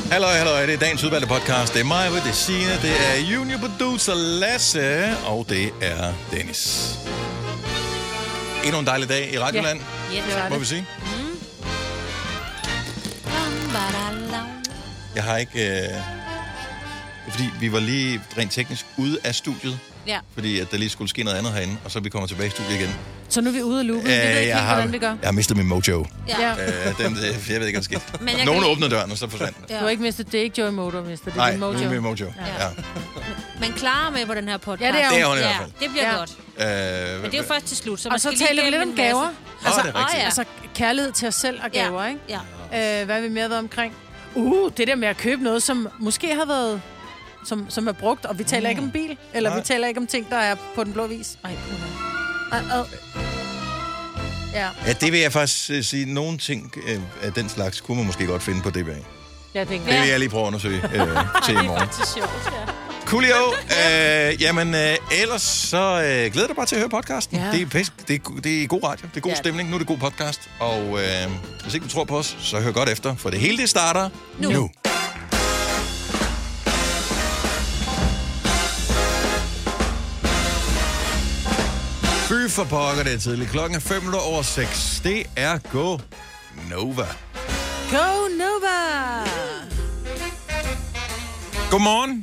Halløj, det er dagens udvalgte podcast. Det er mig, det er Signe, det er junior producer Lasse, og det er Dennis. Endnu en dejlig dag i Radioland, må vi sige. Jeg har ikke... fordi vi var lige rent teknisk ude af studiet, fordi at der lige skulle ske noget andet herinde, og så vi kommer tilbage i studiet igen. Så nu er vi ude af loopen. Det ved ikke, hvordan vi gør. Jeg har mistet min mojo. Ja. Jeg ved ikke, hvad der skete. Nogen åbnede døren, og så forsvandt den. Du har ikke mistet, det er ikke Joey Motor, mister. Det er Nej, din mojo. det er min mojo. Ja. Men Clara med på den her podcast. Ja, det er hun. Det er hun i hvert fald. Det bliver godt. Men det er jo først til slut. Så og så taler vi lidt om gaver. Det er rigtigt. Altså kærlighed til os selv og gaver, ikke? Ja. Hvad er vi mere været omkring? Det der med at købe noget, som måske har været... Som er brugt, og vi taler ikke om bil, eller vi taler ikke om ting, der er på den blå vis. Ja, det vil jeg faktisk sige. Nogle ting af den slags kunne man måske godt finde på DBA. Det vil jeg lige prøve at undersøge til i morgen. Det er faktisk sjovt, Coolio. Jamen, ellers så glæder dig bare til at høre podcasten. Ja. Det er god radio, det er god stemning, nu er det god podcast. Og hvis ikke du tror på os, så hør godt efter, for det hele det starter nu. Fy for pokker, det er tidligt. Klokken er 5:05. Det er Go Nova. Go Nova! Godmorgen.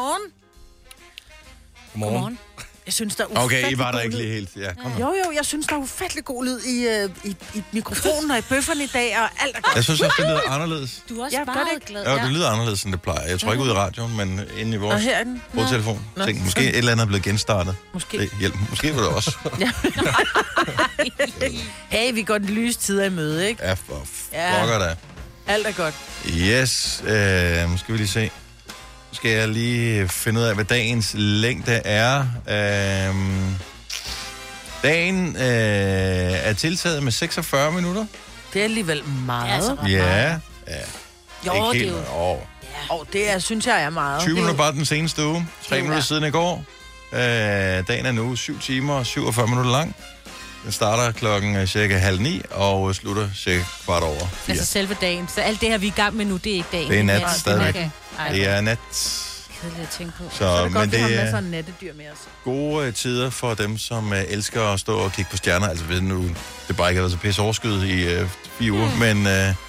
Godmorgen. Jeg synes, der er okay, I var der ikke lige helt. Ja, kom jo, jeg synes, der er ufattelig god lyd i mikrofonen og i bøfferne i dag, og alt er godt. Jeg synes også, det lyder anderledes. Du er også meget glad. Ja, det lyder anderledes, end det plejer. Jeg tror ikke ud i radioen, men inde i vores hovedtelefon. Tænk, måske et eller andet er blevet genstartet. Måske. Det hjælper. Måske var det også. Hey, vi går den lyse tider i møde, ikke? Ja, for pokker da. Alt er godt. Yes. Skal vi lige se. Skal jeg lige finde ud af, hvad dagens længde er. Dagen er tiltaget med 46 minutter. Det er alligevel meget. Ja. Jo, det er jo... det er, synes jeg er meget. 20 minutter bare den seneste uge. 3 minutter siden i går. Dagen er nu 7 timer og 47 minutter lang. Den starter klokken cirka 8:30 og slutter cirka 4:15. Altså selve dagen. Så alt det her, vi er i gang med nu, det er ikke dagen. Det er nat stadigvæk. Det er nat. Kedeligt at tænke på. Så er det godt, vi har masser af nattedyr med os. Gode tider for dem, som elsker at stå og kigge på stjerner. Altså ved nu, det bare ikke har været så pisse overskyet i 4 uger, men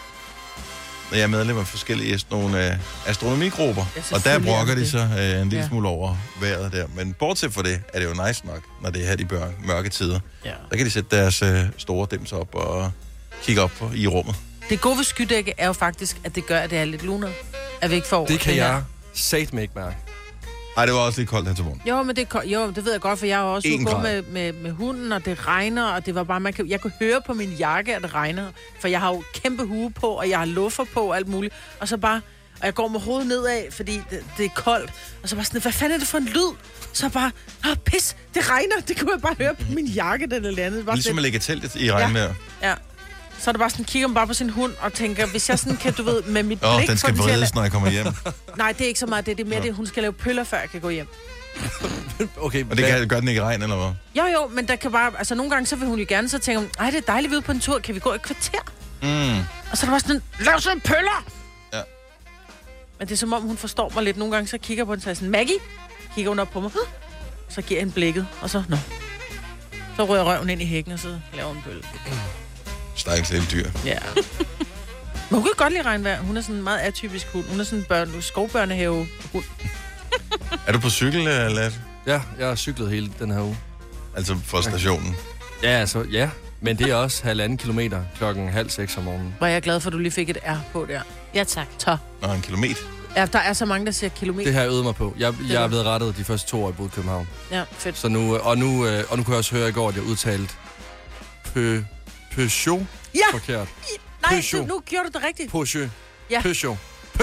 når jeg er medlem af forskellige nogle astronomigrupper, og der brokker de sig en lille smule over vejret der. Men bortset fra det, er det jo nice nok, når det er her de mørke tider. Ja. Der kan de sætte deres store dims op og kigge op i rummet. Det gode ved skydække er jo faktisk, at det gør, at det er lidt lunet. At vi ikke får det kan jeg satme ikke mærke. Ej, det var også lidt koldt her til morgen. Jo, det ved jeg godt, for jeg har også gået med hunden, og det regner, og det var bare, jeg kunne høre på min jakke, at det regner, for jeg har jo kæmpe hue på, og jeg har luffer på, og alt muligt, og så bare, og jeg går med hovedet nedad, fordi det er koldt, og så bare sådan, hvad fanden er det for en lyd? Så bare, pis, det regner, det kunne jeg bare høre på min jakke, den eller andet. Ligesom at lægge teltet i regnvejr. Ja. Så er det bare sådan, kigger man bare på sin hund og tænker, hvis jeg sådan kan, du ved, med mit blik... den skal vredes, når jeg kommer hjem. Nej, det er ikke så meget det er mere det, hun skal lave pøller, før jeg kan gå hjem. Okay, og det gør den ikke i regn, eller hvad? Jo, men der kan bare... Altså, nogle gange, så vil hun jo gerne, så tænker hun, ej, det er dejligt, vi er ude på en tur, kan vi gå et kvarter? Og så er det bare sådan, lav sådan en pøller! Ja. Men det er som om, hun forstår mig lidt. Nogle gange, så kigger på den, så sådan, Maggie, kigger hun op på mig, så giver hende blikket, og så, så rører røven ind i hækken, og så laver hun en pølle. Stakkels lille dyr. Ja. Men hun kan godt lide regnvejr. Hun er sådan en meget atypisk hund. Hun er sådan en skovbørnehave-hund. Er du på cykel, Lasse? Ja, jeg har cyklet hele den her uge. Altså fra stationen? Ja, men det er også 1,5 kilometer klokken 5:30 om morgenen. Var jeg glad for, at du lige fik et R på der. Ja, tak. Nå, 1 kilometer. Ja, der er så mange, der siger kilometer. Det har jeg øvet mig på. Jeg er blevet rettet de første 2 år, jeg boede i København. Ja, fedt. Så nu kunne jeg også høre i går, at jeg udtalte Peugeot forkert. Nej, nu gjorde du det rigtigt. Peugeot. Ja. Peugeot.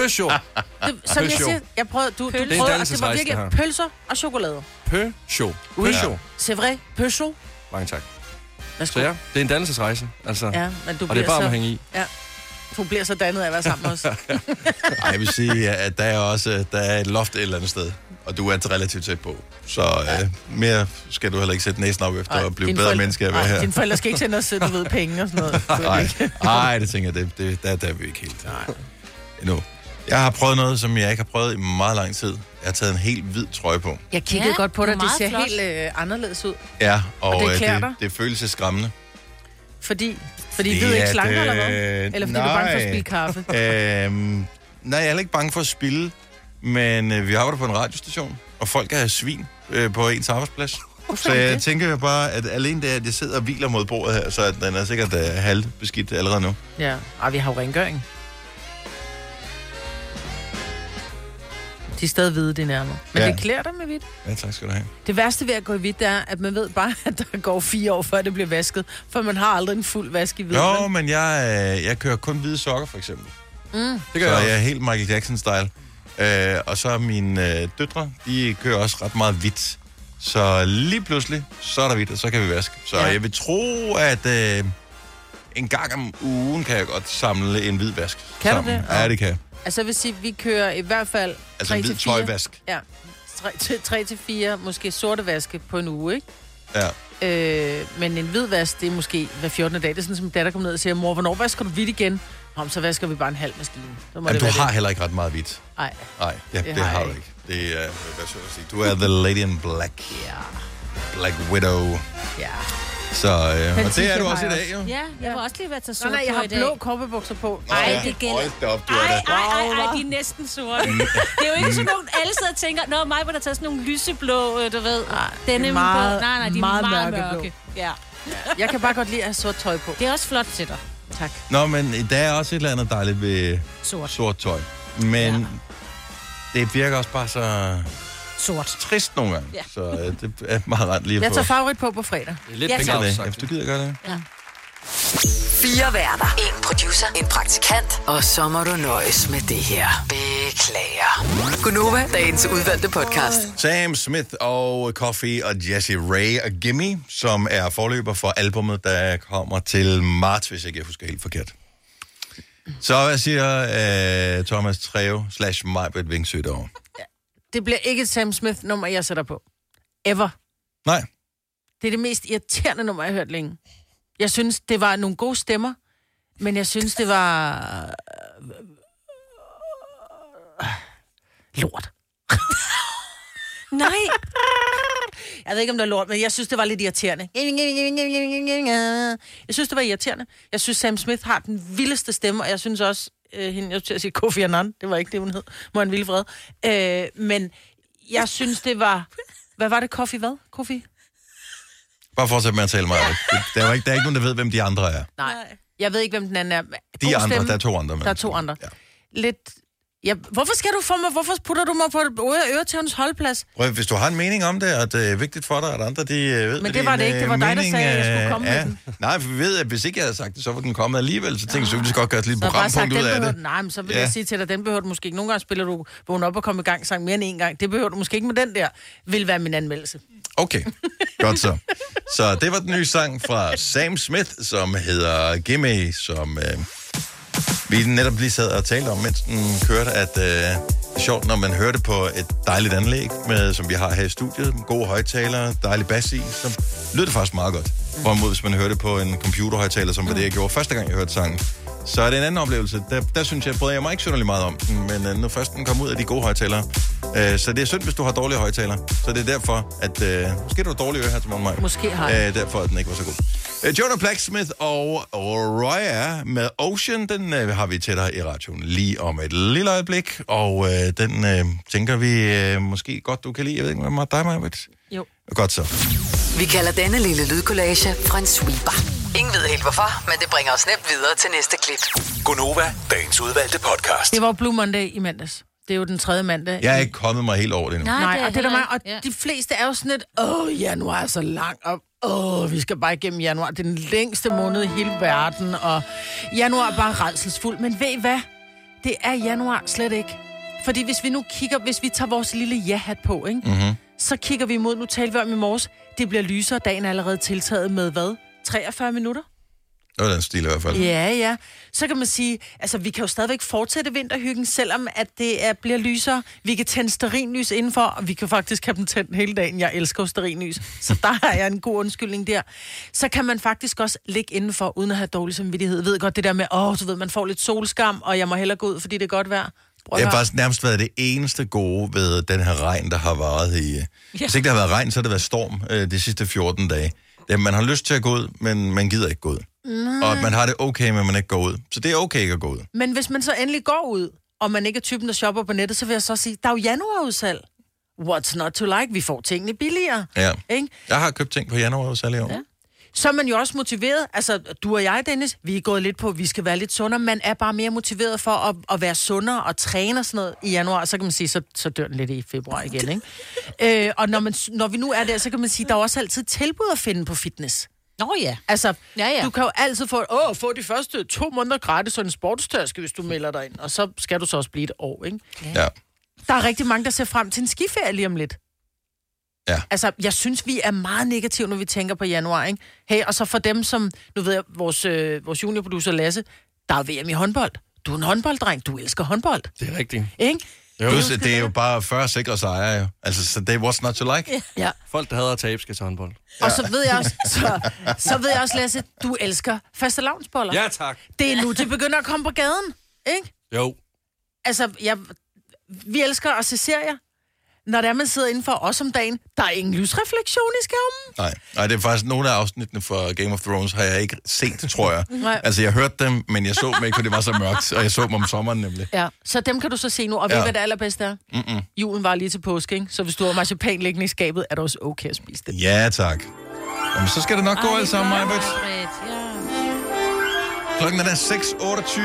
Som jeg siger, jeg prøvede, du prøvede, at det var virkelig pølser og chokolade. Peugeot. C'est vrai, Peugeot. Mange tak. Så ja, det er en dannelsesrejse. Altså. Ja, men du og det er bare at hænge i. Ja. Du bliver så dannet af at være sammen med os. Ej, jeg vil sige, at der er et loft et eller andet sted, og du er relativt tæt på. Så mere skal du heller ikke sætte næsen op efter at blive bedre menneske at være her. Dine forældre skal ikke sende os, du ved, penge og sådan noget. Nej, det tænker jeg, der er vi ikke helt. Nej. Endnu. Jeg har prøvet noget, som jeg ikke har prøvet i meget lang tid. Jeg har taget en helt hvid trøje på. Jeg kiggede godt på det dig. er Det ser meget helt anderledes ud. Ja, og det klæder dig? det føles skræmmende. Fordi ved ikke slanker, eller hvad? Eller fordi du er bange for at spille kaffe? Nej, jeg er heller ikke bange for at spille, men vi arbejder på en radiostation, og folk er svin på ens arbejdsplads. Så jeg tænker bare, at alene det, at jeg sidder og hviler mod bordet her, så den er sikkert halvbeskidt allerede nu. Ja, og vi har jo rengøring. De er stadig hvide, det nærmere. Men det klæder dig med hvidt. Ja, tak skal du have. Det værste ved at gå i hvidt, det er, at man ved bare, at der går 4 år, før det bliver vasket. For man har aldrig en fuld vask i hvidt. Jo, men jeg kører kun hvide sokker, for eksempel. Det gør så jeg er helt Michael Jackson-style. Og så mine døtre, de kører også ret meget hvidt. Så lige pludselig, så er der hvidt, og så kan vi vaske. Så jeg vil tro, at en gang om ugen kan jeg godt samle en hvid vask. Kan sammen. du det? Ja, det kan jeg. Altså, jeg vil sige, vi kører i hvert fald 3-4... Altså en hvid tøjvask. Ja, 3-4 måske sorte vaske på en uge, ikke? Ja. Men en hvid vask, det er måske hver 14. dag. Det er sådan, som datter kommer ned og siger, mor, hvornår vasker du hvidt igen? Så vasker vi bare en halv maskine. Men du har heller ikke ret meget hvidt. Nej. Det har du ikke. Det er, hvad skal jeg sige? Du er the lady in black. Ja. Black Widow. Ja. Så, og det er du også i dag, jo. Ja, jeg var også lige ved at tage sort Nej, jeg på har i dag. blå korpebukser på. Nej, det gælder. Hold da op, du er Ej, da. de er næsten sorte. Det er jo ikke sådan nogen, alle sidder og tænker, nå, mig må der tage sådan nogle lyseblå, du ved. Denne meget, nej, de er meget mørke. Ja. Jeg kan bare godt lide at have sort tøj på. Det er også flot til dig. Tak. Nå, men der er også et eller andet dejligt ved sort tøj. Men det virker også bare så sort. Trist nogle gange. Ja. Så det er meget rent lige at Jeg få. tager favorit på fredag. Det er lidt Ja, penge tak. afsagt. Hvis du gider gøre det. Ja. 4 værter. 1 producer. En praktikant. Og så må du nøjes med det her. Beklager. Gunova, dagens udvalgte podcast. Sam Smith og Coffee og Jessie Ray og Gimme, som er forløber for albumet, der kommer til marts, hvis ikke jeg husker helt forkert. Så hvad siger Thomas Treve / Majbert Vingsø derovre? Det bliver ikke et Sam Smith-nummer, jeg sætter på. Ever. Nej. Det er det mest irriterende nummer, jeg har hørt længe. Jeg synes, det var nogle gode stemmer, men jeg synes, det var... lort. Nej. Jeg ved ikke, om det er lort, men jeg synes, det var lidt irriterende. Jeg synes, det var irriterende. Jeg synes, Sam Smith har den vildeste stemme, og jeg synes også, hende, jeg skulle sige Kofi Annan, det var ikke det, hun hed, må en vild fred. Men jeg synes, det var... Hvad var det, Kofi hvad? Kofi? Bare fortsæt med at tale mig. Der er ikke nogen, der ved, hvem de andre er. Nej. Jeg ved ikke, hvem den anden er. De andre, der er 2 andre. Der er 2 andre. Ja. Lidt... Ja, hvorfor skal du få mig? Hvorfor putter du mig på øretævns holdplads? Prøv, hvis du har en mening om det, og det er vigtigt for dig, at andre de ved, men det var det ikke. Det var dig, der sagde, at jeg skulle komme med den. Nej, for vi ved, at hvis ikke jeg havde sagt det, så var den kommet alligevel. Så tænkte jeg, så ville det godt gøre et lille programpunkt ud af det. Nej, men så vil jeg sige til dig, den behøver du måske ikke. Nogle gange spiller du vågen op og komme i gang sang mere end en gang. Det behøver du måske ikke med den der. Vil være min anmeldelse. Okay, godt så. Så det var den nye sang fra Sam Smith, som hedder Gimme, som vi netop lige sad og talte om, mens den kørte, at det er sjovt, når man hører det på et dejligt anlæg, som vi har her i studiet, gode højtalere, dejlig bas i, så lyder det faktisk meget godt. Hvorimod, hvis man hører det på en computerhøjtaler, som var det, jeg gjorde første gang, jeg hørte sangen, så er det en anden oplevelse. Der synes jeg, bryder jeg mig ikke synderligt meget om den, men nu først den kom ud af de gode højtalere. Så det er synd, hvis du har dårlige højtalere. Så det er derfor, at måske du har dårlige øre her til morgen, Måske har jeg. derfor, at den ikke var så god. Jonah Blacksmith og Roya med Ocean, den har vi til dig i radioen lige om et lille øjeblik, og den tænker vi måske godt, du kan lide. Jeg ved ikke, hvad meget dig, Majbert? Jo. Godt så. Vi kalder denne lille lydkollage en sweeper. Ingen ved helt hvorfor, men det bringer os nemt videre til næste klip. Gunova, dagens udvalgte podcast. Det var Blue Monday i mandags. Det er jo den 3. mandag. Jeg er ikke kommet mig helt over det nu. Nej, og det er der mig. Og de fleste er jo sådan lidt, januar er så lang, og vi skal bare igennem januar. Det er den længste måned i hele verden, og januar er bare rædselsfuld. Men ved I hvad? Det er januar slet ikke. Fordi hvis vi tager vores lille ja-hat på, ikke? Mm-hmm. Så kigger vi imod, nu talte vi om i morges, det bliver lysere, dagen er allerede tiltaget med hvad? 43 minutter? Det var den stil i hvert fald. Ja. Så kan man sige, altså vi kan jo stadigvæk fortsætte vinterhyggen, selvom at det bliver lysere. Vi kan tænde stearinlys indenfor, og vi kan faktisk have dem tændt hele dagen. Jeg elsker jo stearinlys, så der har jeg en god undskyldning der. Så kan man faktisk også ligge indenfor, uden at have dårlig samvittighed. Jeg ved godt det der med, du ved, man får lidt solskam, og jeg må hellere gå ud, fordi det er godt vejr. Det har faktisk nærmest været det eneste gode ved den her regn, der har varet i... Hvis ikke der har været regn, så har det været storm de sidste 14 dage. Man har lyst til at gå ud, men man gider ikke gå ud. Nej. Og man har det okay, men man ikke går ud. Så det er okay ikke at gå ud. Men hvis man så endelig går ud, og man ikke er typen, der shopper på nettet, så vil jeg så sige, der er jo januarudsalg. What's not to like? Vi får tingene billigere. Ja. Ikke? Jeg har købt ting på januarudsalg i år. Ja. Så er man jo også motiveret. Altså, du og jeg, Dennis, vi er gået lidt på, at vi skal være lidt sundere. Man er bare mere motiveret for at være sundere og træne og sådan noget i januar. Så kan man sige, så dør den lidt i februar igen, ikke? Og når vi nu er der, så kan man sige, der er også altid tilbud at finde på fitness. Nå ja. Altså, du kan jo altid få de første 2 måneder gratis sådan en sportstørske, hvis du melder dig ind. Og så skal du så også blive et år, ikke? Ja. Der er rigtig mange, der ser frem til en skiferie lige om lidt. Ja. Altså, jeg synes, vi er meget negative, når vi tænker på januar, ikke? Hey, og så for dem, som, nu ved jeg, vores juniorproducer Lasse, der er VM i håndbold. Du er en håndbolddreng, du elsker håndbold. Det er rigtigt. Ikke? Plus, det er jo bare 40 sikre sejre, jo. Altså, så det er what's not to like. Ja. Folk, der hader at tabe, skal til håndbold. Og så ved jeg også, så ved jeg også, Lasse, du elsker fastelavnsboller. Ja, tak. Det er nu, det begynder at komme på gaden, ikke? Jo. Altså, vi elsker at se serier. Når der man sidder indenfor os om dagen, der er ingen lysreflektion i skærmen. Nej, det er faktisk nogle af afsnittene for Game of Thrones, har jeg ikke set, tror jeg. Nej. Altså, jeg hørte dem, men jeg så dem ikke, for det var så mørkt, og jeg så dem om sommeren nemlig. Ja, så dem kan du så se nu, og ved hvad det allerbedste er? Julen var lige til påske, ikke? Så hvis du har marcipan liggende i skabet, er det også okay at spise det. Ja, tak. Jamen, så skal det nok gå alt sammen, Majbert. Klokken er 6:28.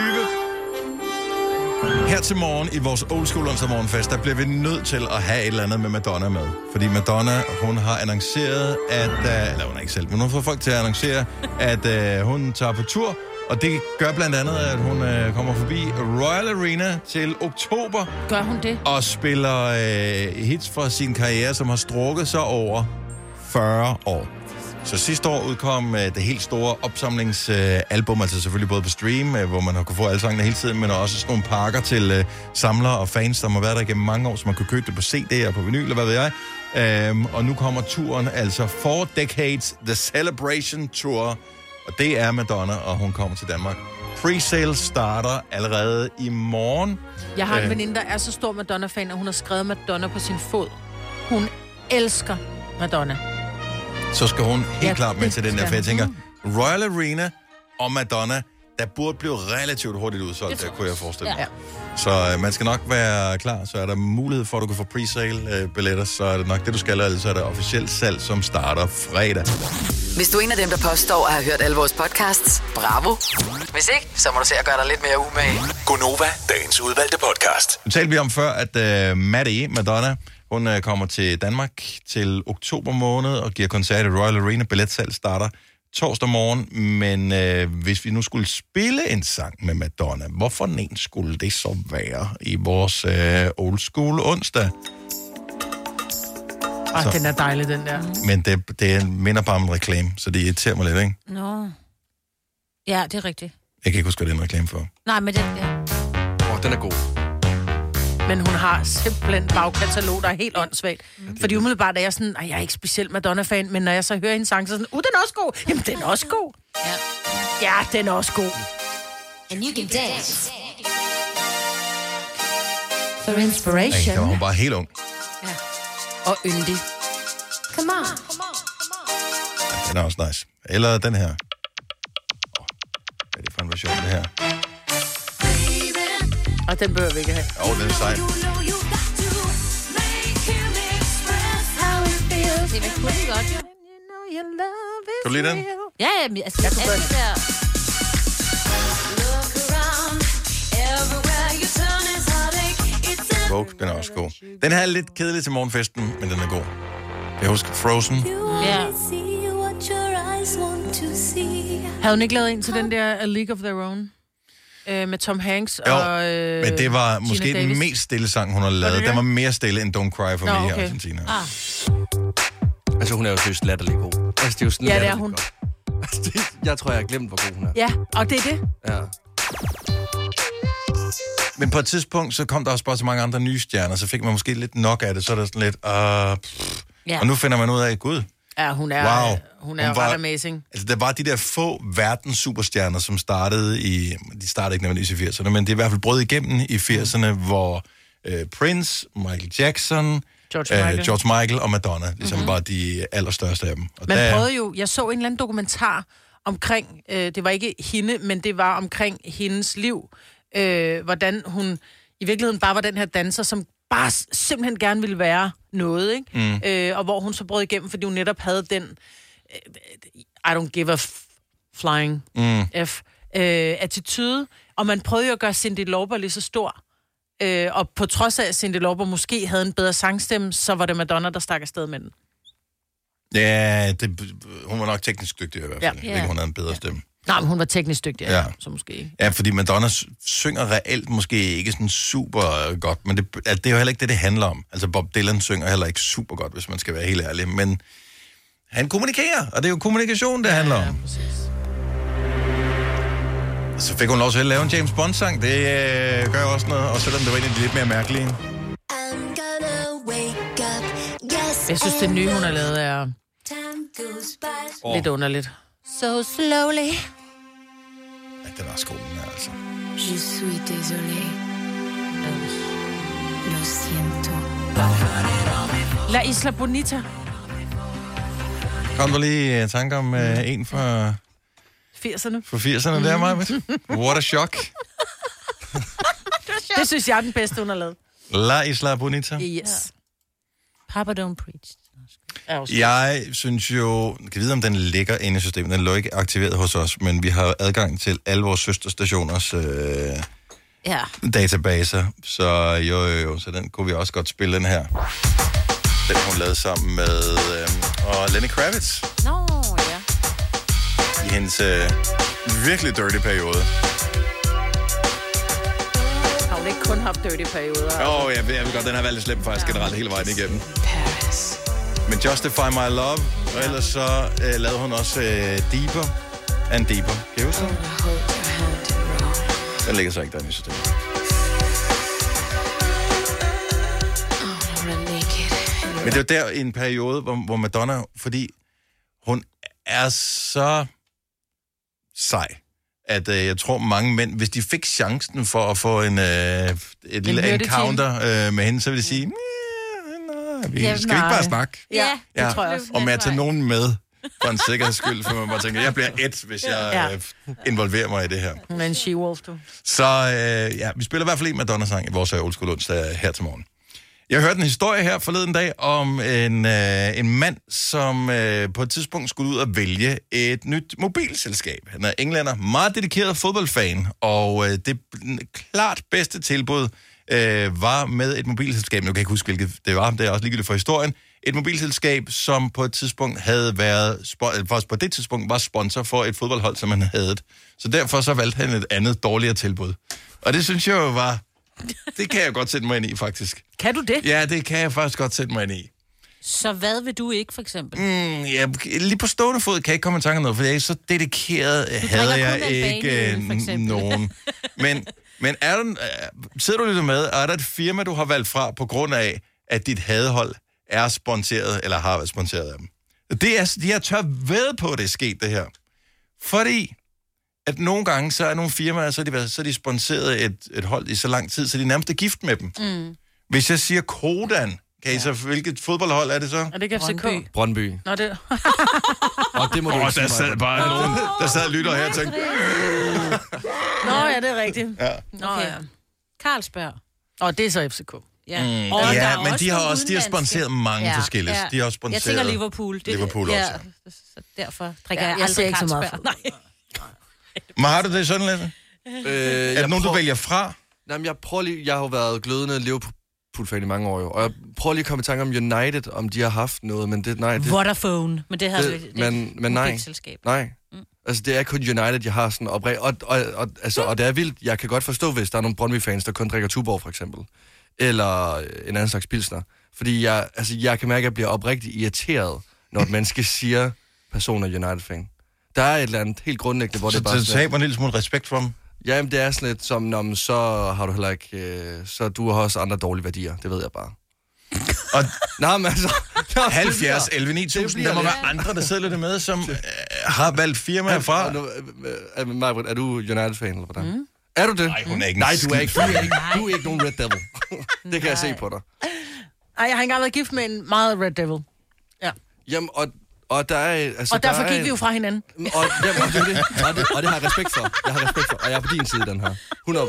Her til morgen i vores Old School onsdag morgenfest, der bliver vi nødt til at have et eller andet med Madonna med. Fordi Madonna, hun har annonceret, eller hun er ikke selv, men hun får folk til at annoncere, at hun tager på tur. Og det gør blandt andet, at hun kommer forbi Royal Arena til oktober. Gør hun det? Og spiller hits fra sin karriere, som har strukket sig over 40 år. Så sidste år udkom det helt store opsamlingsalbum, altså selvfølgelig både på stream, hvor man har kunne få alle sangene hele tiden, men også sådan nogle pakker til samlere og fans, der har været der igennem mange år, så man kunne købe det på CD og på vinyl, eller hvad ved jeg. Og nu kommer turen, altså 4 Decades The Celebration Tour, og det er Madonna, og hun kommer til Danmark. Presale starter allerede i morgen. Jeg har en veninde, der er så stor Madonna-fan, og hun har skrevet Madonna på sin fod. Hun elsker Madonna. Så skal hun helt klart med til den der, for jeg tænker, Royal Arena og Madonna, der burde blive relativt hurtigt udsolgt, der kunne jeg forestille mig. Ja. Så man skal nok være klar, så er der mulighed for, at du kan få presale billetter, så er det nok det, du skal, eller så er der officielt salg, som starter fredag. Hvis du er en af dem, der påstår at have hørt alle vores podcasts, bravo. Hvis ikke, så må du se at gøre dig lidt mere umage. Gonova, dagens udvalgte podcast. Nu talte vi om før, at Madonna, hun kommer til Danmark til oktober måned og giver koncert i Royal Arena. Billetsalg starter torsdag morgen, men hvis vi nu skulle spille en sang med Madonna, hvorfor en skulle det så være i vores old school onsdag? Den er dejlig, den der. Men det minder bare om en reklame, så det irriterer mig lidt, ikke? Nå. Ja, det er rigtigt. Jeg kan ikke huske, hvad det er en reklame for. Nej, men den Den er god. Men hun har simpelthen bagkatalog, der er helt åndssvagt. Fordi umiddelbart er jeg sådan, jeg er ikke specielt Madonna-fan, men når jeg så hører hendes sang, så er sådan, den er også god. Jamen, den er også god. Ja, den er også god. And you can dance. For inspiration. Der var hun bare helt ung. Ja. Og yndig. Come on. Ja, den er også nice. Eller den her. Hvad er det for en version, det her? Og den bør vi ikke have. Den er sej. Det er kun godt, jo. Kan du lide den? Ja, altså, alt det der... Vogue, den er også god. Den her er lidt kedelig til morgenfesten, men den er god. Jeg husker Frozen. Ja. Havde hun ikke lavet en til den der A League of Their Own? Med Tom Hanks Jo, og men det var måske Gina den Davis. mest stille sang, hun har lavet. Den var mere stille end Don't Cry for Me i Argentina. Altså, hun er jo seriøst latterlig god. Altså, det er jo sådan Ja, det er hun. Jeg tror, jeg har glemt, hvor god hun er. Ja, og det er det. Ja. Men på et tidspunkt, så kom der også bare så mange andre nye stjerner, så fik man måske lidt nok af det, så er der sådan lidt, og nu finder man ud af, gud, Ja, hun er ret amazing. Altså, der var de der få verdens superstjerner, som startede de startede ikke nødvendigvis i 80'erne, men det er i hvert fald brød igennem i 80'erne, hvor Prince, Michael Jackson, George Michael og Madonna ligesom var de allerstørste af dem. Og man prøvede jo, jeg så en eller anden dokumentar omkring, det var ikke hende, men det var omkring hendes liv, hvordan hun i virkeligheden bare var den her danser, som bare simpelthen gerne ville være noget, ikke? Og hvor hun så brød igennem, fordi hun netop havde den I don't give a flying F attitude, og man prøvede jo at gøre Cyndi Lauper lige så stor. Og på trods af, at Cyndi Lauper måske havde en bedre sangstemme, så var det Madonna, der stak afsted med den. Ja, hun var nok teknisk dygtig i hvert fald. Ja. Ikke, hun havde en bedre stemme. Nej, men hun var teknisk dygtig, så måske ikke. Ja, fordi Madonna synger reelt måske ikke sådan super godt, men det er jo heller ikke det handler om. Altså Bob Dylan synger heller ikke super godt, hvis man skal være helt ærlig, men han kommunikerer, og det er jo kommunikation, det handler om. Ja, præcis. Så fik hun lov til at lave en James Bond-sang, det gør også noget, også selvom det var en af de lidt mere mærkelige. Jeg synes, det nye, hun har lavet, er lidt underligt. So slowly. Ja, den er også god, den her, altså. Je suis désolé. Lo siento. La Isla Bonita. Kom du lige i tanke om en fra 80'erne? For 80'erne, der, Maja. What a shock. Det synes jeg er den bedste, hun har lavet. La Isla Bonita. Yes. Papa Don't Preach. Jeg synes jo, kan vide, om den ligger inde i systemet. Den lå ikke aktiveret hos os, men vi har adgang til alle vores søsterstationers databaser. Så jo, så den kunne vi også godt spille, den her. Den hun lavede sammen med Lenny Kravitz. Nå, ja. I hendes virkelig dirty periode. Har hun ikke kun haft dirty perioder? Jeg ved godt, den har været lidt slem faktisk generelt hele vejen igennem. Men Justify My Love, og ellers så lavede hun også Deeper and Deeper. Kan I huske den? Den ligger så ikke derinde i systemet. Men det er jo der i en periode, hvor Madonna, fordi hun er så sej, at jeg tror mange mænd, hvis de fik chancen for at få et lille encounter med hende, så vil de sige, skal vi ikke bare snakke? Ja, det tror jeg også. Og med at tage nogen med, for en sikkerheds skyld, for man bare tænker, jeg bliver hvis jeg involverer mig i det her. Men she-wolf, du. Så vi spiller i hvert fald en Madonna-sang i vores Old School onsdag her til morgen. Jeg hørte en historie her forleden dag om en mand, som på et tidspunkt skulle ud og vælge et nyt mobilselskab. Han er englænder, meget dedikeret fodboldfan, og det klart bedste tilbud var med et mobilselskab. Nu kan jeg ikke huske, hvilket det var. Det er også ligegyldigt for historien. Et mobilselskab, som på et tidspunkt havde været, faktisk på det tidspunkt var sponsor for et fodboldhold, som han havde. Så derfor så valgte han et andet, dårligere tilbud. Og det synes jeg jo var... Det kan jeg godt sætte mig ind i, faktisk. Kan du det? Ja, det kan jeg faktisk godt sætte mig ind i. Så hvad vil du ikke, for eksempel? Lige på stående fod kan jeg ikke komme i tanke om noget, for jeg er så dedikeret, havde jeg ikke nogen. Men sidder du lidt med, er der et firma, du har valgt fra på grund af, at dit hadehold er sponsoreret, eller har været sponsoreret af dem? De har tør ved på, at det er sket, det her. Fordi at nogle gange, så er nogle firmaer, så er de sponsoreret et hold i så lang tid, så de nærmest er gift med dem. Hvis jeg siger Kodan, kan I så, hvilket fodboldhold er det så? Er det ikke FCK? Brøndby. Nå, det... Og det må du der sad bare nogen, der sad og lytter her og tænkte... Nå, ja, det er rigtigt. Ja. Nå, ja. Carlsberg. Og det er så FCK. Ja, men de har sponsoreret mange forskellige. De har også sponsoreret... Jeg tænker Liverpool. Liverpool også. Så derfor drikker jeg aldrig ikke så meget. Nej. Men har du det sådan lidt? Er det nogen, du vælger fra? Jamen, jeg har jo været glødende Liverpool-fan i mange år, jo. Og jeg prøver lige at komme i tanke om United, om de har haft noget, men det... Vodafone, men det har men nej. Nej. Altså, det er kun United, jeg har sådan og det er vildt. Jeg kan godt forstå, hvis der er nogle Brøndby-fans, der kun drikker Tuborg, for eksempel. Eller en anden slags pilsner. Fordi jeg kan mærke, at jeg bliver oprigtigt irriteret, når et menneske siger, person er United-fan. Der er et eller andet helt grundlæggende, hvor det bare... Så taber en lille smule respekt for dem? Jamen, det er sådan lidt som, så har du heller ikke... så du har også andre dårlige værdier, det ved jeg bare. Og Nej, men altså... 70, 11, 9000, der må være andre, der sidder lidt med, som har valgt firmaer fra. Majbrit, er du United-fan, eller hvordan? Mm. Er du det? Nej, hun er ikke. Nej, du er ikke. Du er ikke nogen Red Devil. Det kan jeg se på dig. Nej, jeg har ikke engang været gift med en meget Red Devil. Ja. Jamen, og der er... Altså, og derfor gik vi jo fra hinanden. Og det har jeg respekt for. Og jeg er på din side, den her.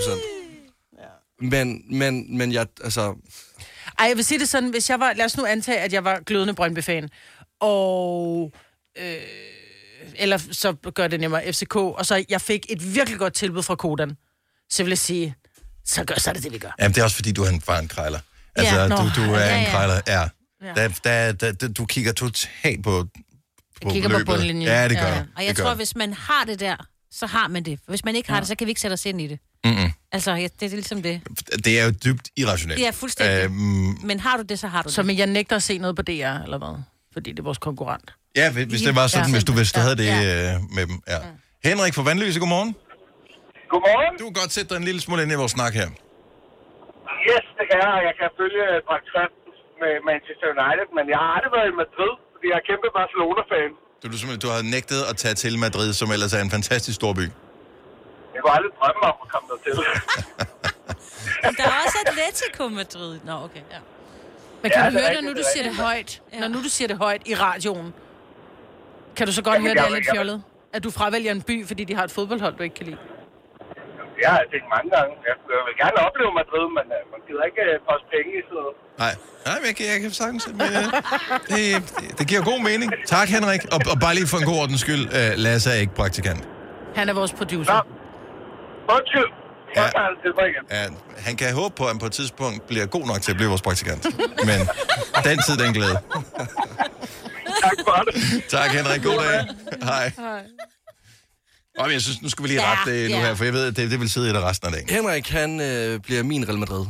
100%. Men jeg, altså... Ej, jeg vil sige det sådan, hvis jeg var... Lad os nu antage, at jeg var glødende Brøndby-fan. Og... eller så gør det nemmere FCK. Og så jeg fik et virkelig godt tilbud fra Kodan. Så vil jeg sige, så er det det, vi gør. Jamen, det er også fordi, du er en krejler. Altså, ja, du er en krejler. Ja. Du kigger totalt på kigger på bundlinjen. Ja, det gør du. Og jeg tror, hvis man har det der, så har man det. Hvis man ikke har det, så kan vi ikke sætte os ind i det. Altså, det er ligesom det. Det er jo dybt irrationelt. Det er fuldstændig. Men har du det, så har du det. Så men jeg nægter at se noget på DR, eller hvad? Fordi det er vores konkurrent. Ja, hvis det var sådan, hvis du havde det med dem. Ja. Henrik fra Vandløse, godmorgen. Godmorgen. Du kan godt sætte dig en lille smule ind i vores snak her. Yes, det kan jeg. Jeg kan følge praktikanten med Manchester United, men jeg har aldrig været i Madrid, fordi jeg er kæmpe Barcelona-fan. Du har nægtet at tage til Madrid, som ellers er en fantastisk stor by. Jeg kunne aldrig drømme om at komme dertil. Men der er også Atletico Madrid. Nå, okay, ja. Men kan du høre det, når du siger det højt? Når nu du siger det højt i radioen, kan du så godt høre, det er lidt fjollet? At du fravælger en by, fordi de har et fodboldhold, du ikke kan lide? Jeg har tænkt mange gange. Jeg vil gerne opleve Madrid, men man gider ikke poste penge i sådan noget. Nej, men jeg kan sagtens. Det giver god mening. Tak, Henrik. Og bare lige for en god ordens skyld, Lasse er ikke praktikant. Han er vores producer. Undskyld. Ja, han kan håbe på, at han på et tidspunkt bliver god nok til at blive vores praktikant. Men den tid, den glæde. Tak for det. Tak, Henrik. God dag. Hej. Og jeg synes, nu skal vi lige rette det nu her, for jeg ved, at det vil sidde i det resten af dagen. Henrik, han bliver min Real Madrid.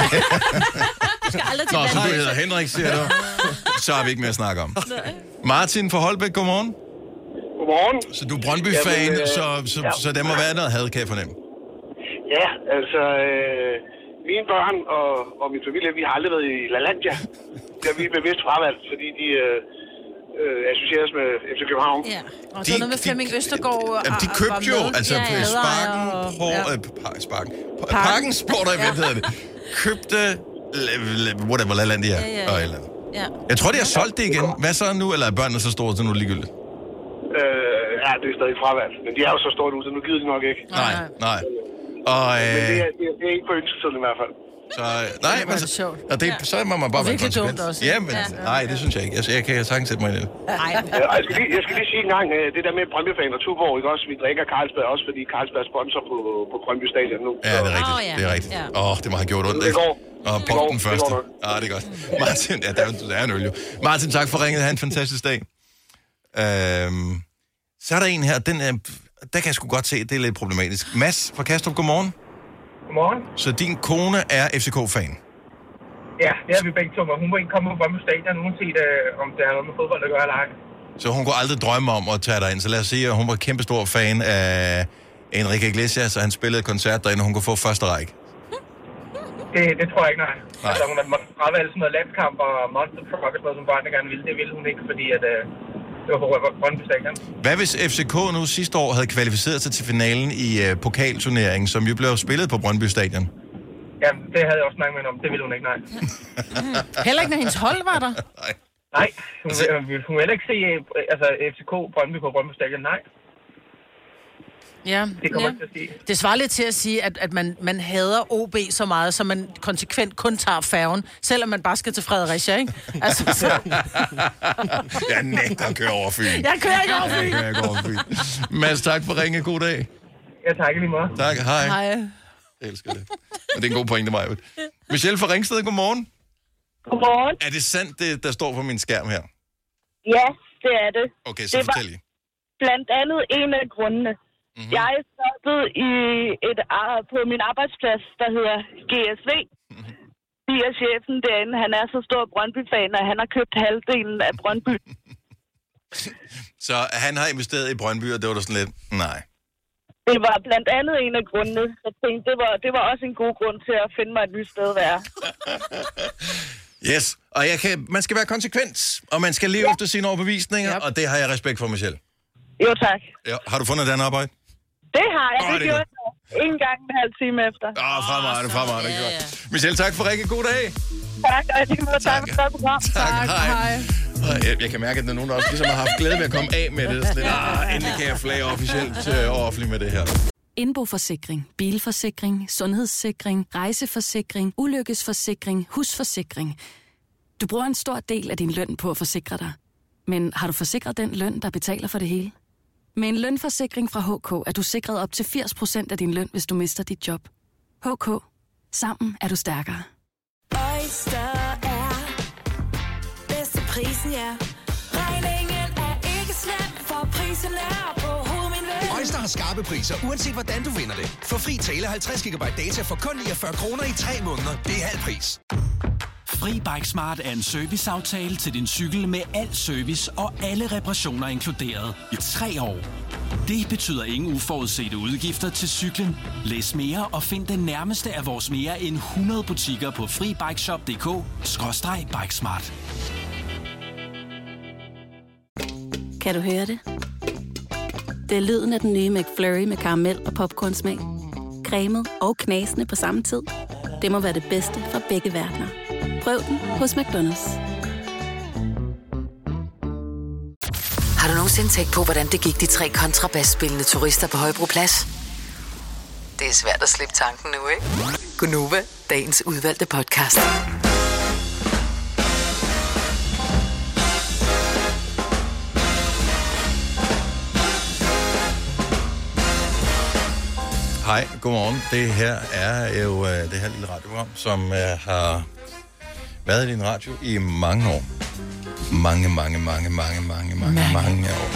Nå, så du hedder Henrik, siger du. Så har vi ikke mere at snakke om. Martin fra Holbæk, godmorgen. Godmorgen. Så du er Brøndby-fan, så der må være noget had, kan jeg fornemme. Ja, altså, mine børn og min familie, vi har aldrig været i LaLandia. Der vi er bevidst fravalgt, fordi de associeres med FC København. Ja, og så noget med Flemming Østergaard. De købte jo, altså Parken Sport og Event hedder det. Købte, whatever, LaLandia og et eller andet. Ja. Jeg tror, de har solgt det igen. Hvad så nu, eller er børnene så store, så nu er det ligegyldigt? Ja, det er stadig fravalgt. Men de er jo så store nu, så nu gider de nok ikke. Nej. Og, men det er ikke på ønsketiden i hvert fald. Så, nej, men så må man bare være konsekvent. Ja, men nej, det synes jeg ikke. Jeg kan sagtens sætte mig ind i det. Jeg skal lige sige en gang, det der med Brøndby-fan og Tuborg, ikke også? Vi drikker Carlsberg også, fordi Carlsberg er sponsor på Brøndby Stadion nu. Ja, det er rigtigt. Det er rigtigt. Det må have gjort ondt, ikke? Og pop den første. Det er godt. Martin, der er en øl jo. Martin, tak for ringet. Ha' en fantastisk dag. Så er der en her, der kan jeg sgu godt se, det er lidt problematisk. Mads fra Kastrup, godmorgen. Godmorgen. Så din kone er FCK-fan? Ja, det er vi begge to, men hun må ikke komme på Brøndby Stadion, uanset om det har noget med fodbold at gøre eller ej. Så hun kunne aldrig drømme om at tage dig ind. Så lad os sige, at hun var kæmpestor fan af Enrique Iglesias, og han spillede koncert derinde, og hun kunne få første række. Det tror jeg ikke, nej. Altså, hun har fravalgt sådan noget landskamp og Monster Truck, og som børnene gerne ville. Det ville hun ikke, fordi at... Hvad hvis FCK nu sidste år havde kvalificeret sig til finalen i pokalturneringen, som jo blev spillet på Brøndby Stadion? Ja, det havde jeg også snakket med om. Det ville hun ikke, nej. Heller ikke, når hendes hold var der? Nej, hun vil heller ikke se FCK Brøndby på Brøndby Stadion, nej. Ja, det kommer ikke til at sige. Det svarer lidt til at sige, at man hader OB så meget, så man konsekvent kun tager færgen, selvom man bare skal til Fredericia, ikke? Altså, så... Jeg nægter at køre over Fyn. Jeg kører ikke over Fyn. Mads, tak for ringe. God dag. Ja, tak lige meget. Tak, hej. Jeg elsker det. Og det er en god pointe, Maja. Michelle fra Ringsted, godmorgen. Godmorgen. Er det sandt, det der står på min skærm her? Ja, det er det. Okay, så fortæl lige. Blandt andet en af grundene. Mm-hmm. Jeg stoppede på min arbejdsplads, der hedder GSV. Mm-hmm. Chefen derinde, han er så stor Brøndby-fan, at han har købt halvdelen af Brøndby. Så han har investeret i Brøndby, og det var da sådan lidt, nej. Det var blandt andet en af grundene. Jeg tænkte, det var også en god grund til at finde mig et nyt sted at være. Yes, og man skal være konsekvent, og man skal leve efter sine overbevisninger, og det har jeg respekt for, Michelle. Jo, tak. Ja, har du fundet et andet arbejde? Det har jeg. Det gjorde jeg en gang en halv time efter. Fremragende. Michelle, tak for rigtig god dag. Tak, og jeg må tak for det program. Tak, hej. Jeg kan mærke, at der er nogen, der også ligesom har haft glæde ved at komme af med det. Endelig kan jeg flage officielt offentligt med det her. Indboforsikring, bilforsikring, sundhedssikring, rejseforsikring, ulykkesforsikring, husforsikring. Du bruger en stor del af din løn på at forsikre dig. Men har du forsikret den løn, der betaler for det hele? Med en lønforsikring fra HK er du sikret op til 80% af din løn, hvis du mister dit job. HK. Sammen er du stærkere. Oyster er bedst til prisen, ja. Regningen er ikke slem, for prisen er på hovedet. Oyster har skarpe priser, uanset hvordan du vinder det. Få fri tale 50 GB data for kun 49 kroner i 3 måneder. Det er halv pris. Fri Bike Smart er en serviceaftale til din cykel med al service og alle reparationer inkluderet i 3 år. Det betyder ingen uforudsete udgifter til cyklen. Læs mere og find den nærmeste af vores mere end 100 butikker på FriBikeShop.dk/bikesmart. Kan du høre det? Det er lyden af den nye McFlurry med karamel og popcornsmag. Cremet og knasende på samme tid. Det må være det bedste fra begge verdener. Prøv den hos McDonald's. Har du nogensinde tænkt på, hvordan det gik de 3 kontrabasspillende turister på Højbroplads? Det er svært at slippe tanken nu, ikke? Gunova, dagens udvalgte podcast. Hej, godmorgen. Det her er jo det her lille radioprogram, som har været i din radio i mange år. Mange år.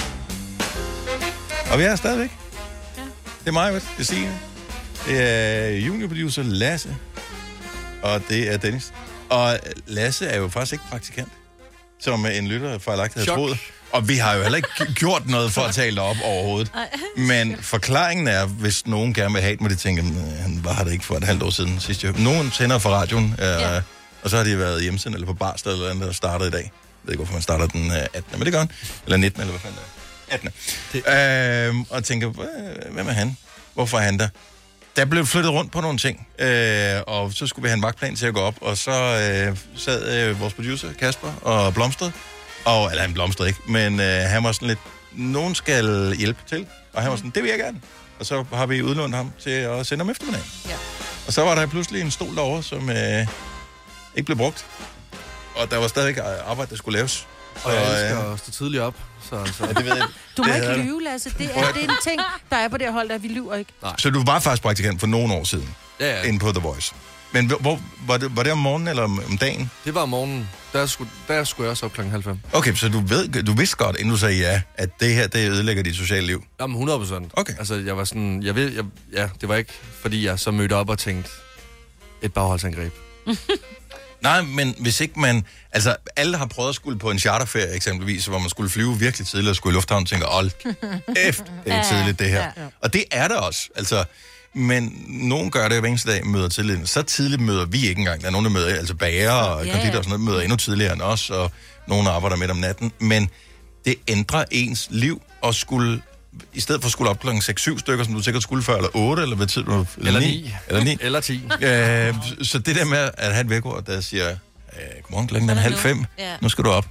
Og vi er stadigvæk. Ja. Det er mig, det er Signe. Det er juniorproducer Lasse. Og det er Dennis. Og Lasse er jo faktisk ikke praktikant, som en lytter fejlagtigt havde troet. Og vi har jo heller ikke gjort noget for at tale det op overhovedet. Men forklaringen er, hvis nogen gerne vil have det, må de tænke, han var her det ikke for et halvt år siden sidste år. Nogen tænder for radioen, og så har de været hjemsendt eller på Barsted eller andet, der startede i dag. Jeg ved ikke, hvorfor man starter den 18. Men det gør han. Eller 19. eller hvad fanden det er. 18. Og tænker, hvem er han? Hvorfor er han der? Der blev flyttet rundt på nogle ting, og så skulle vi have en vagtplan til at gå op, og så sad vores producer, Kasper, og blomstrede. Eller han blomstrede ikke, men han var sådan lidt, nogen skal hjælpe til, og han var sådan, det vil jeg gerne. Og så har vi udlånt ham til at sende ham eftermiddagen. Ja. Og så var der pludselig en stol derovre, som ikke blev brugt. Og der var stadig arbejde, der skulle laves. Og jeg elsker at stå tidligt op. Så. Ja, det ved jeg. Du må ikke lyve, Lasse. Det er en ting, der er på det hold, der vi lyver ikke. Nej. Så du var faktisk praktikant for nogle år siden, inde på The Voice. Men var det om morgenen eller om dagen? Det var om morgenen. Der skulle jeg også op 5:30. Okay, så du vidste godt, inden du sagde ja, at det her, det ødelægger dit sociale liv? Jamen 100%. Okay. Altså, jeg var sådan, det var ikke, fordi jeg så mødte op og tænkte, et bagholdsangreb. Nej, men hvis ikke man... Altså, alle har prøvet at skulle på en charterferie eksempelvis, hvor man skulle flyve virkelig tidligt og skulle i lufthavnen og tænke, det er tidligt det her. Ja. Og det er det også. Altså, men nogen gør det hver eneste dag, møder tidligt. Så tidligt møder vi ikke engang. Der er nogen, der møder, altså bager og konditor og sådan noget, møder endnu tidligere end os, og nogen arbejder midt om natten. Men det ændrer ens liv og skulle... I stedet for at skulle op klokken 6-7 stykker, som du sikkert skulle før, eller 8, eller hvad tid du... Eller 9. Eller 9. Eller 10. Så det der med at have et vækord, der siger, godmorgen, klokken er 4:30, nu skal du op.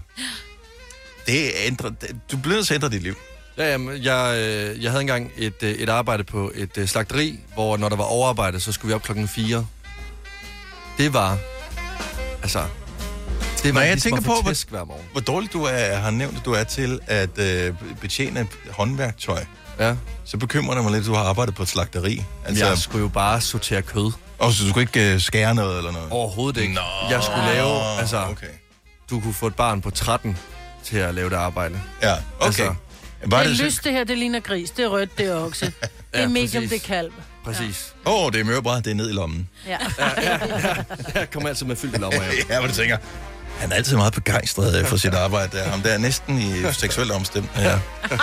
Det ændrer... Du bliver nødt til at ændre dit liv. Ja, jeg havde engang et arbejde på et slagteri, hvor når der var overarbejde, så skulle vi op klokken 4. Det var... Altså... Det var jeg tænker på, hvor dårligt du har nævnt, at du er til at betjene håndværktøj. Ja. Så bekymrer det mig lidt, at du har arbejdet på et slagteri. Altså, jeg skulle jo bare sortere kød. Og så du skulle ikke skære noget eller noget? Overhovedet ikke. Jeg skulle lave... Altså, okay. Du kunne få et barn på 13 til at lave det arbejde. Ja, okay. Altså, det er lyst, det her, det ligner gris. Det er rødt, det er okse. Det er medium, det er kalv. Præcis. Det er mørbræd, det er ned i lommen. Ja. Jeg kommer altid med fyldt i lommer. Ja, hvor du tænker... Han er altid meget begejstret for sit arbejde. Ham der er næsten i seksuel omstemt. Ja.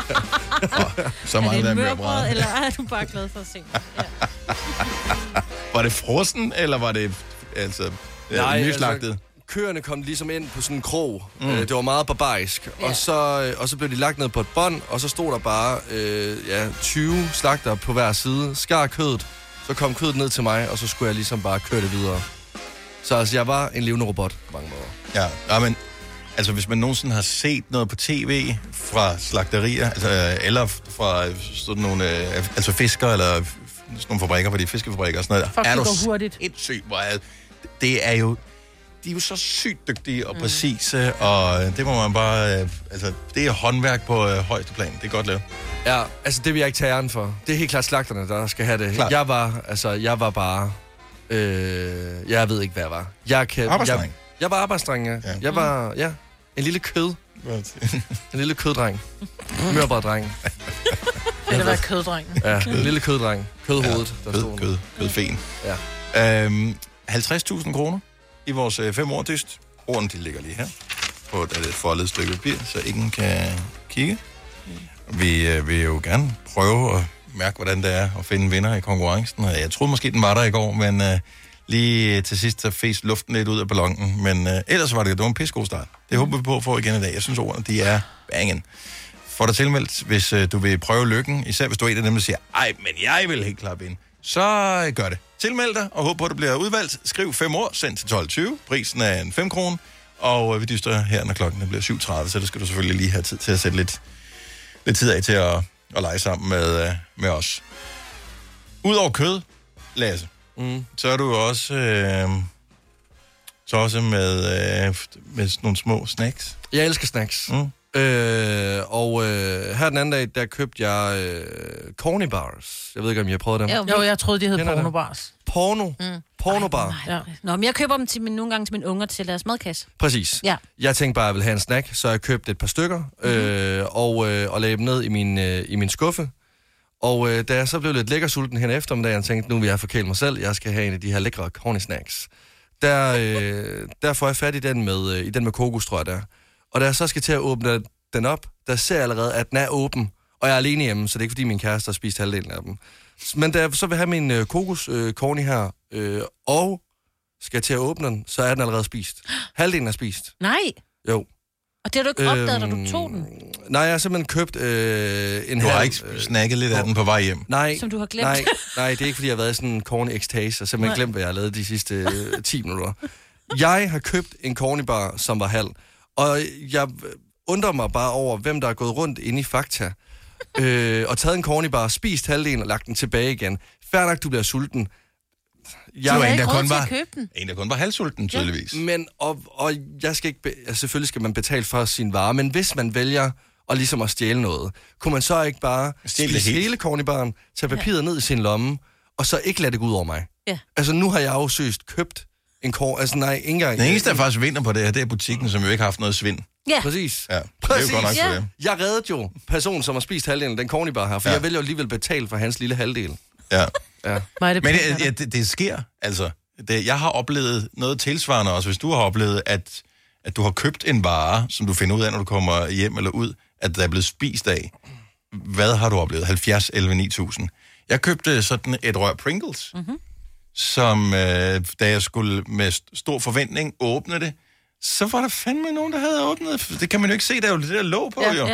Så meget er det mørbrød, eller er du bare glad for at se? Ja. Var det frossen, eller var det altså nyslagtet? Altså, køerne kom ligesom ind på sådan en krog. Det var meget barbarisk. Ja. Og så blev de lagt ned på et bånd, og så stod der bare 20 slagter på hver side. Skar kødet, så kom kødet ned til mig, og så skulle jeg ligesom bare køre det videre. Så altså, jeg var en levende robot på mange måder. Ja, men altså hvis man nogensinde har set noget på tv fra slagterier, altså, eller fra sådan nogle altså fisker, eller sådan nogle fabrikker, hvor de er fiskefabrikker og sådan noget. Fuck, det går hurtigt. Det er jo... De er jo så sygt dygtige og præcise, og det må man bare... altså, det er håndværk på højeste plan. Det er godt lavet. Ja, altså det vil jeg ikke tage æren for. Det er helt klart slagterne, der skal have det. Klart. Jeg var bare... jeg ved ikke, hvad jeg var. Arbejdsdreng. Jeg var arbejdsdreng, ja. Jeg var, en lille kød. En lille køddreng. Mørbræddreng. Det har været køddrengen. Ja, en lille køddreng. Kødhovedet, der stod. Kødfen. Ja. 50.000 kroner i vores 5 år dyst. Ordene, de ligger lige her på et foldet stykke papir, så ingen kan kigge. Vi vil jo gerne prøve at mærke, hvordan det er at finde vinder i konkurrencen. Jeg troede måske, den var der i går, men lige til sidst så fæs luften lidt ud af ballonen. Men ellers var det en pissegod start. Det håber vi på at få igen i dag. Jeg synes, ordene, de er bangen. Få dig tilmeldt, hvis du vil prøve lykken. Især hvis du er en af dem, der siger, ej, men jeg vil helt klart vinde. Så gør det. Tilmeld dig, og håb på, at du bliver udvalgt. Skriv 5 ord, send til 12.20. Prisen er en 5 kroner. Og vi dyster her, når klokken bliver 7.30, så det skal du selvfølgelig lige have tid til at sætte lidt tid af til at lege sammen med os. Udover kød, Lasse, så er du også med nogle små snacks. Jeg elsker snacks. Her den anden dag, der købte jeg corny bars. Jeg ved ikke, om I har prøvet dem. Jo, jeg troede, de hed porno bars. Pornobar. Ja. Nå, men jeg køber dem nogle gange til mine unger til deres madkasse. Præcis. Ja. Jeg tænkte bare, at jeg ville have en snack, så jeg købte et par stykker og lagde dem ned i min skuffe. Og da jeg så blev lidt lækker sulten hen eftermiddagen, tænkte nu vil jeg forkæle mig selv. Jeg skal have en af de her lækre corny snacks. Der får jeg fat i den med kokos, tror jeg der. Og da jeg så skal til at åbne den op, der ser jeg allerede, at den er åben. Og jeg er alene hjemme, så det er ikke fordi min kæreste har spist halvdelen af dem. Men da jeg så vil have min kokos-corny her, og skal til at åbne den, så er den allerede spist. Halvdelen er spist. Nej. Jo. Og det har du ikke opdaget, da du tog den? Nej, jeg har simpelthen købt en... Du har ikke snakket lidt af den på vej hjem? Nej. Som du har glemt? Nej, det er ikke, fordi jeg har været i sådan en corny ekstase, og simpelthen glemt, hvad jeg har lavet de sidste 10 minutter. Jeg har købt en corny bar, som var halv, og jeg undrer mig bare over, hvem der er gået rundt inde i Fakta, og taget en corny bar, spist halvdelen og lagt den tilbage igen. Fair nok, du bliver sulten. Jeg var en, der kun var halvsulten, tydeligvis. Ja. Men, og jeg skal ikke... selvfølgelig skal man betale for sin vare, men hvis man vælger at ligesom at stjæle noget, kunne man så ikke bare spise hele cornybaren, tage papiret ned i sin lomme, og så ikke lade det gå ud over mig? Ja. Altså, nu har jeg jo søst købt en altså nej, ikke engang... Den eneste, der faktisk vinder på det her, det er butikken, som jo ikke har haft noget svind. Ja. Præcis. Ja, præcis. Det er jo godt nok for dem. Jeg reddede jo personen, som har spist halvdelen af den cornybar her, for jeg vælger jo alligevel betale for hans lille halvdel. Ja. Men det sker, altså. Jeg har oplevet noget tilsvarende også, hvis du har oplevet, at du har købt en vare, som du finder ud af, når du kommer hjem eller ud, at der er blevet spist af. Hvad har du oplevet? 70, 11, 9000. Jeg købte sådan et rør Pringles, som da jeg skulle med stor forventning åbne det, så var der fandme nogen, der havde åbnet. Det kan man jo ikke se, der er jo det der låg på, jo.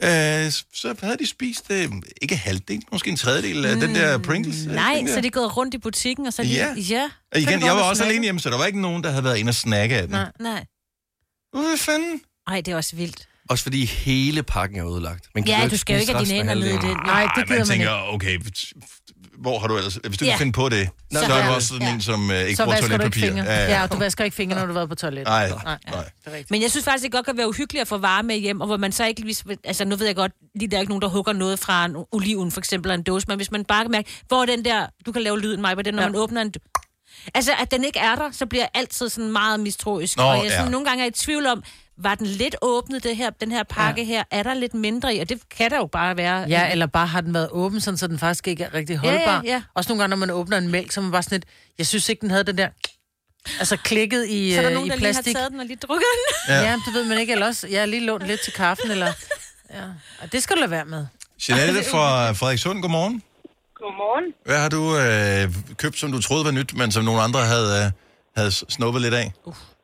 Så havde de spist ikke halvdelen, måske en tredjedel af den der Pringles. Nej, så de gået rundt i butikken, og så og igen, jeg var også alene hjemme, så der var ikke nogen, der havde været inde og snakke af den. Nej. Hvad fanden? Ej, det er også vildt. Også fordi hele pakken er ødelagt. Du skal jo ikke have dine hænder ned i det. Nej, det gider man tænker, okay, hvor har du ellers... Hvis du kan finde på det, så er du også sådan en, som ikke bruger toiletpapir. Ja, og du vasker ikke fingre, når du har været på toilettet. Nej. Men jeg synes faktisk, det godt kan være uhyggeligt at få varer med hjem, og hvor man så ikke... Altså, nu ved jeg godt, lige der er ikke nogen, der hugger noget fra en oliven, for eksempel, en dåse, men hvis man bare kan mærke, hvor er den der... Du kan lave lyden, mig på den, når man åbner en... Altså, at den ikke er der, så bliver jeg altid sådan meget mistroisk. Og jeg sådan, nogle gange er i tvivl om, var den lidt åbnet, den her pakke her? Er der lidt mindre i? Og det kan der jo bare være. Ja, eller bare har den været åben, sådan, så den faktisk ikke er rigtig holdbar. Ja. Også nogle gange, når man åbner en mælk, så er man bare sådan lidt... Jeg synes ikke, den havde den der... Altså klikket i plastik. Så er der nogen, der lige har taget den og lige drukket den? Ja, det ved man ikke. Eller også, jeg har lige lånt lidt til kaffen, eller... Ja, og det skal du lade være med. Jeanette fra Frederikssund, godmorgen. Godmorgen. Hvad har du købt, som du troede var nyt, men som nogle andre havde snuppet lidt af?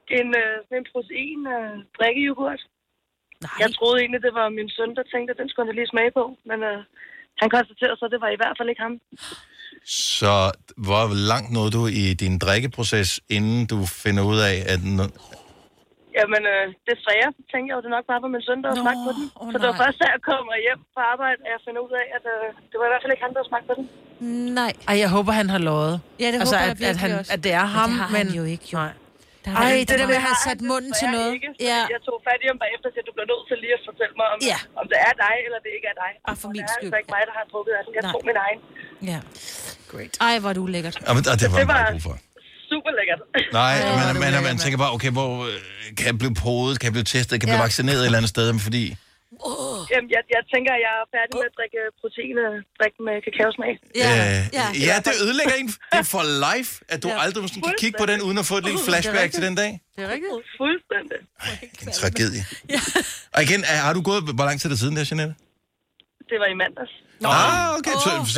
sådan en protein drikkejoghurt. Jeg troede egentlig, det var min søn, der tænkte, at den skulle han da lige smage på. Men han konstaterede så, at det var i hvert fald ikke ham. Så hvor langt nåede du i din drikkeproces, inden du finder ud af, at... Jamen, desværre tænkte jeg jo, det nok bare var min søn, der havde smagt på den. Så det var først, da jeg kommer hjem fra arbejde, at jeg finder ud af, at det var i hvert fald ikke han, der havde smagt på den. Nej. Ej, jeg håber, han har løjet. Ja, det håber jeg virkelig også. At det er ham, men... det har han jo ikke, jo. Nej. Ej, det der med at have sat munden til noget. Ikke, jeg tog fat i ham bagefter, så du bliver nødt til lige at fortælle mig, om det er dig, eller det ikke er dig. Bare for min skyld. Det er altså ikke mig, der har drukket af den. Jeg tog min egen. Ja. Great. Ej, hvor er du lækkert. Ja, men det var meget god for. Super lækkert. Nej, man tænker bare, okay, hvor kan jeg blive podet, kan jeg blive testet, kan jeg blive vaccineret et eller andet sted, fordi... Jamen, jeg tænker, at jeg er færdig med at drikke proteinadrik med kakaosmag. Ja, det ødelægger en. Det er for life, at du aldrig kan kigge på den, uden at få et lille flashback til den dag. Det er rigtigt. Fuldstændig. En tragedie. Og igen, har du gået... Hvor lang tid er det siden der, Jeanette? Det var i mandags. Okay.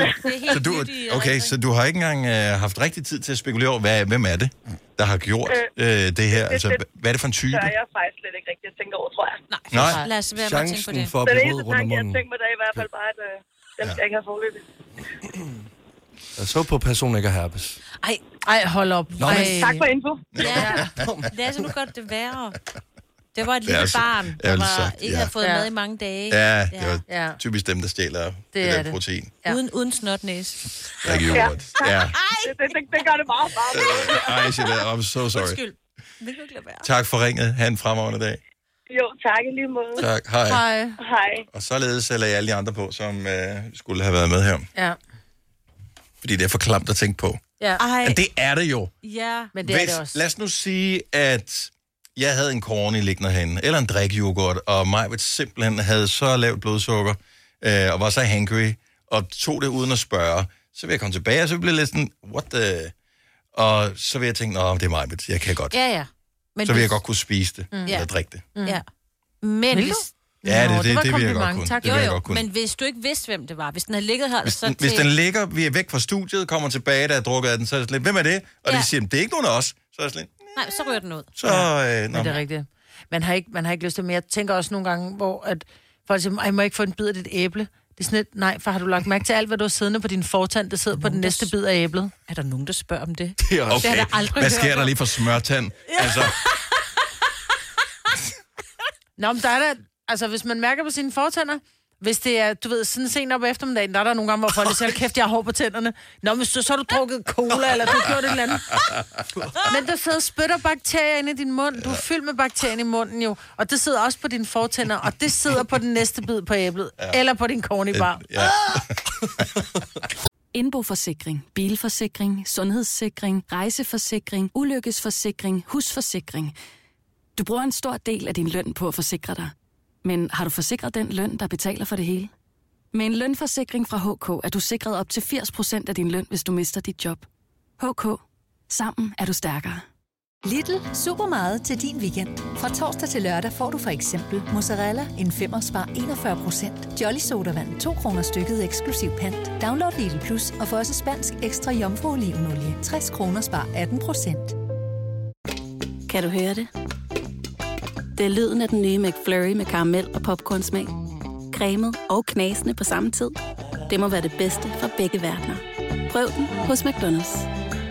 Så du har ikke engang haft rigtig tid til at spekulere over, hvem er det, der har gjort det her? Altså, hvad er det for en type? Det er jeg faktisk slet ikke rigtig at tænke over, tror jeg. Nej. Lad os være med at tænke på det. For at blive rød rundt om munden. Jeg tænker mig da i hvert fald bare, at den skal jeg ikke have forløbet. Jeg så på personen ikke har herpes. Ej, hold op. Tak for info. Ja, lad os nu godt det være. Det var et lille barn, der ikke havde fået mad i mange dage. Ja, det var typisk dem, der stjæler det der protein. Ja. Uden snotnæse. Rigtig yoghurt. Ja. Det gør det meget bare. Ej, Jeanette, I'm so sorry. Undskyld. Det kan ikke lade være. Tak for ringet. Ha' en fremragende dag. Jo, tak i lige måde. Tak. Hej. Hej. Og således lagde jeg alle de andre på, som skulle have været med her. Ja. Fordi det er for klamt at tænke på. Ja. Men det er det jo. Ja, men det er det også. Lad os nu sige, at jeg havde en corny liggende herinde, eller en drikkejoghurt, og mig simpelthen havde så lavt blodsukker, og var så hangry, og tog det uden at spørge. Så vil jeg komme tilbage, og så blev jeg lidt sådan, what the... Og så vil jeg tænke, det er mig, jeg kan godt. Ja. Men så vil jeg godt kunne spise det, eller drikke det. Ja. Men hvis... Ja, det vil jeg godt kunne. Tak. Det vil jeg godt kunne. Men hvis du ikke vidste, hvem det var, hvis den havde ligget her... Hvis den ligger, vi er væk fra studiet, kommer tilbage, der er drukket af den, så er det sådan, hvem er det? Og de siger, det er ikke nogen af os. Så er det sådan, nej, så ryger den ud. Men det er rigtigt. Man har ikke lyst til, men jeg tænker også nogle gange, hvor at folk siger, jeg må ikke få en bid af dit æble. Det er sådan lidt, nej, for har du lagt mærke til alt, hvad du har siddende på din fortand, der sidder på den næste bid af æblet? Er der nogen, der spørger om det? Det er okay. Det har der aldrig hvad sker der lige for smørtand? Ja. Altså. Nå, men der er altså hvis man mærker på sine fortænder, hvis det er, du ved, sådan sent op eftermiddagen, der er der nogle gange, hvor folk siger, kæft, jeg har hår på tænderne. Nå, men så har du drukket cola, eller du har gjort et eller andet. Men der sidder spytter bakterier inde i din mund. Du er fyldt med bakterier i munden jo. Og det sidder også på dine fortænder, og det sidder på den næste bid på æblet. Ja. Eller på din cornybar. Ja. Indboforsikring, bilforsikring, sundhedssikring, rejseforsikring, ulykkesforsikring, husforsikring. Du bruger en stor del af din løn på at forsikre dig. Men har du forsikret den løn, der betaler for det hele? Med en lønforsikring fra HK er du sikret op til 80% af din løn, hvis du mister dit job. HK. Sammen er du stærkere. Lidl. Super meget til din weekend. Fra torsdag til lørdag får du for eksempel mozzarella en 5'er spar 41%. Jolly Sodavand 2 kroner stykket eksklusiv pant. Download Lidl Plus og få også spansk ekstra jomfruolivenolie 60 kroner spar 18%. Kan du høre det? Det er lyden af den nye McFlurry med karamel og popcornsmag. Cremet og knasende på samme tid. Det må være det bedste fra begge verdener. Prøv den hos McDonald's.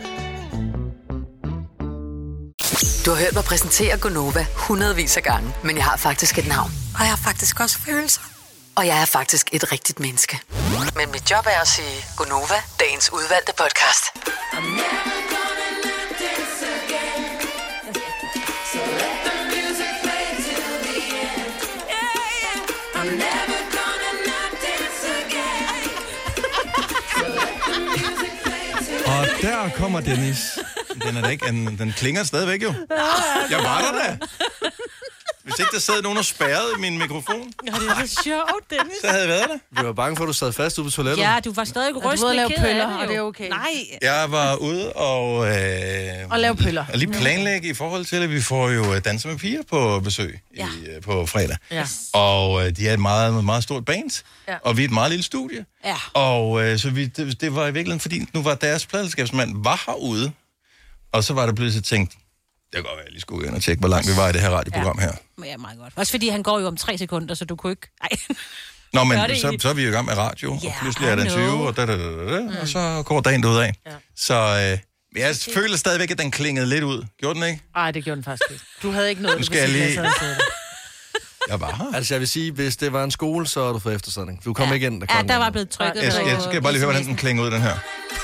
Du har hørt mig præsentere Gonova hundredvis af gange, men jeg har faktisk et navn. Og jeg har faktisk også følelser. Og jeg er faktisk et rigtigt menneske. Men mit job er at sige Gonova, dagens udvalgte podcast. Og der kommer Dennis. Den er da ikke, den klinger stadigvæk jo. Jeg var der da. Hvis ikke der sad nogen og spærrede min mikrofon. Ja, det er så sjovt, Dennis. Så havde jeg været der. Vi var bange for, at du sad fast ude på toilettet. Ja, du var stadig rystende lave ked af pøller, det, og det er okay. Nej. Jeg var ude og lave pøller. Og lige planlægge i forhold til, at vi får jo Danser med Piger på besøg på fredag. Ja. Og de er et meget, meget stort band. Ja. Og vi er et meget lille studie. Ja. Og så det var i virkeligheden, fordi nu var deres pladeselskabsmand var herude. Og så var der pludselig tænkt, kan godt være, jeg lige skulle ind og tjekke, hvor langt vi var i det her radioprogram her. Ja, meget godt. Også fordi han går jo om 3 sekunder, så du kunne ikke... Ej. Nå, men så er vi jo i gang med radio, og pludselig er den 20, og så går dagen ud af. Ja. Så jeg føler stadigvæk, at den klingede lidt ud. Gjorde den ikke? Nej, det gjorde den faktisk ikke. Du havde ikke noget, du skal lige... Jeg var her. Altså, jeg vil sige, hvis det var en skole, så er du for eftersætning. Du kom ikke ind. Der var blevet trykket. Jeg skal bare lige høre, hvordan den klinger ud, den her.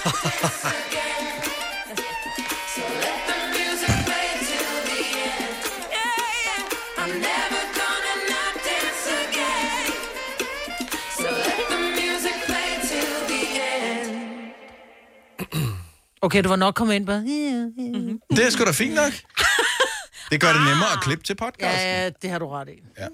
Okay, du var nok kommet ind på... Det er sgu da fint nok. Det gør det nemmere at klippe til podcasten. Ja, det har du ret i. Ja.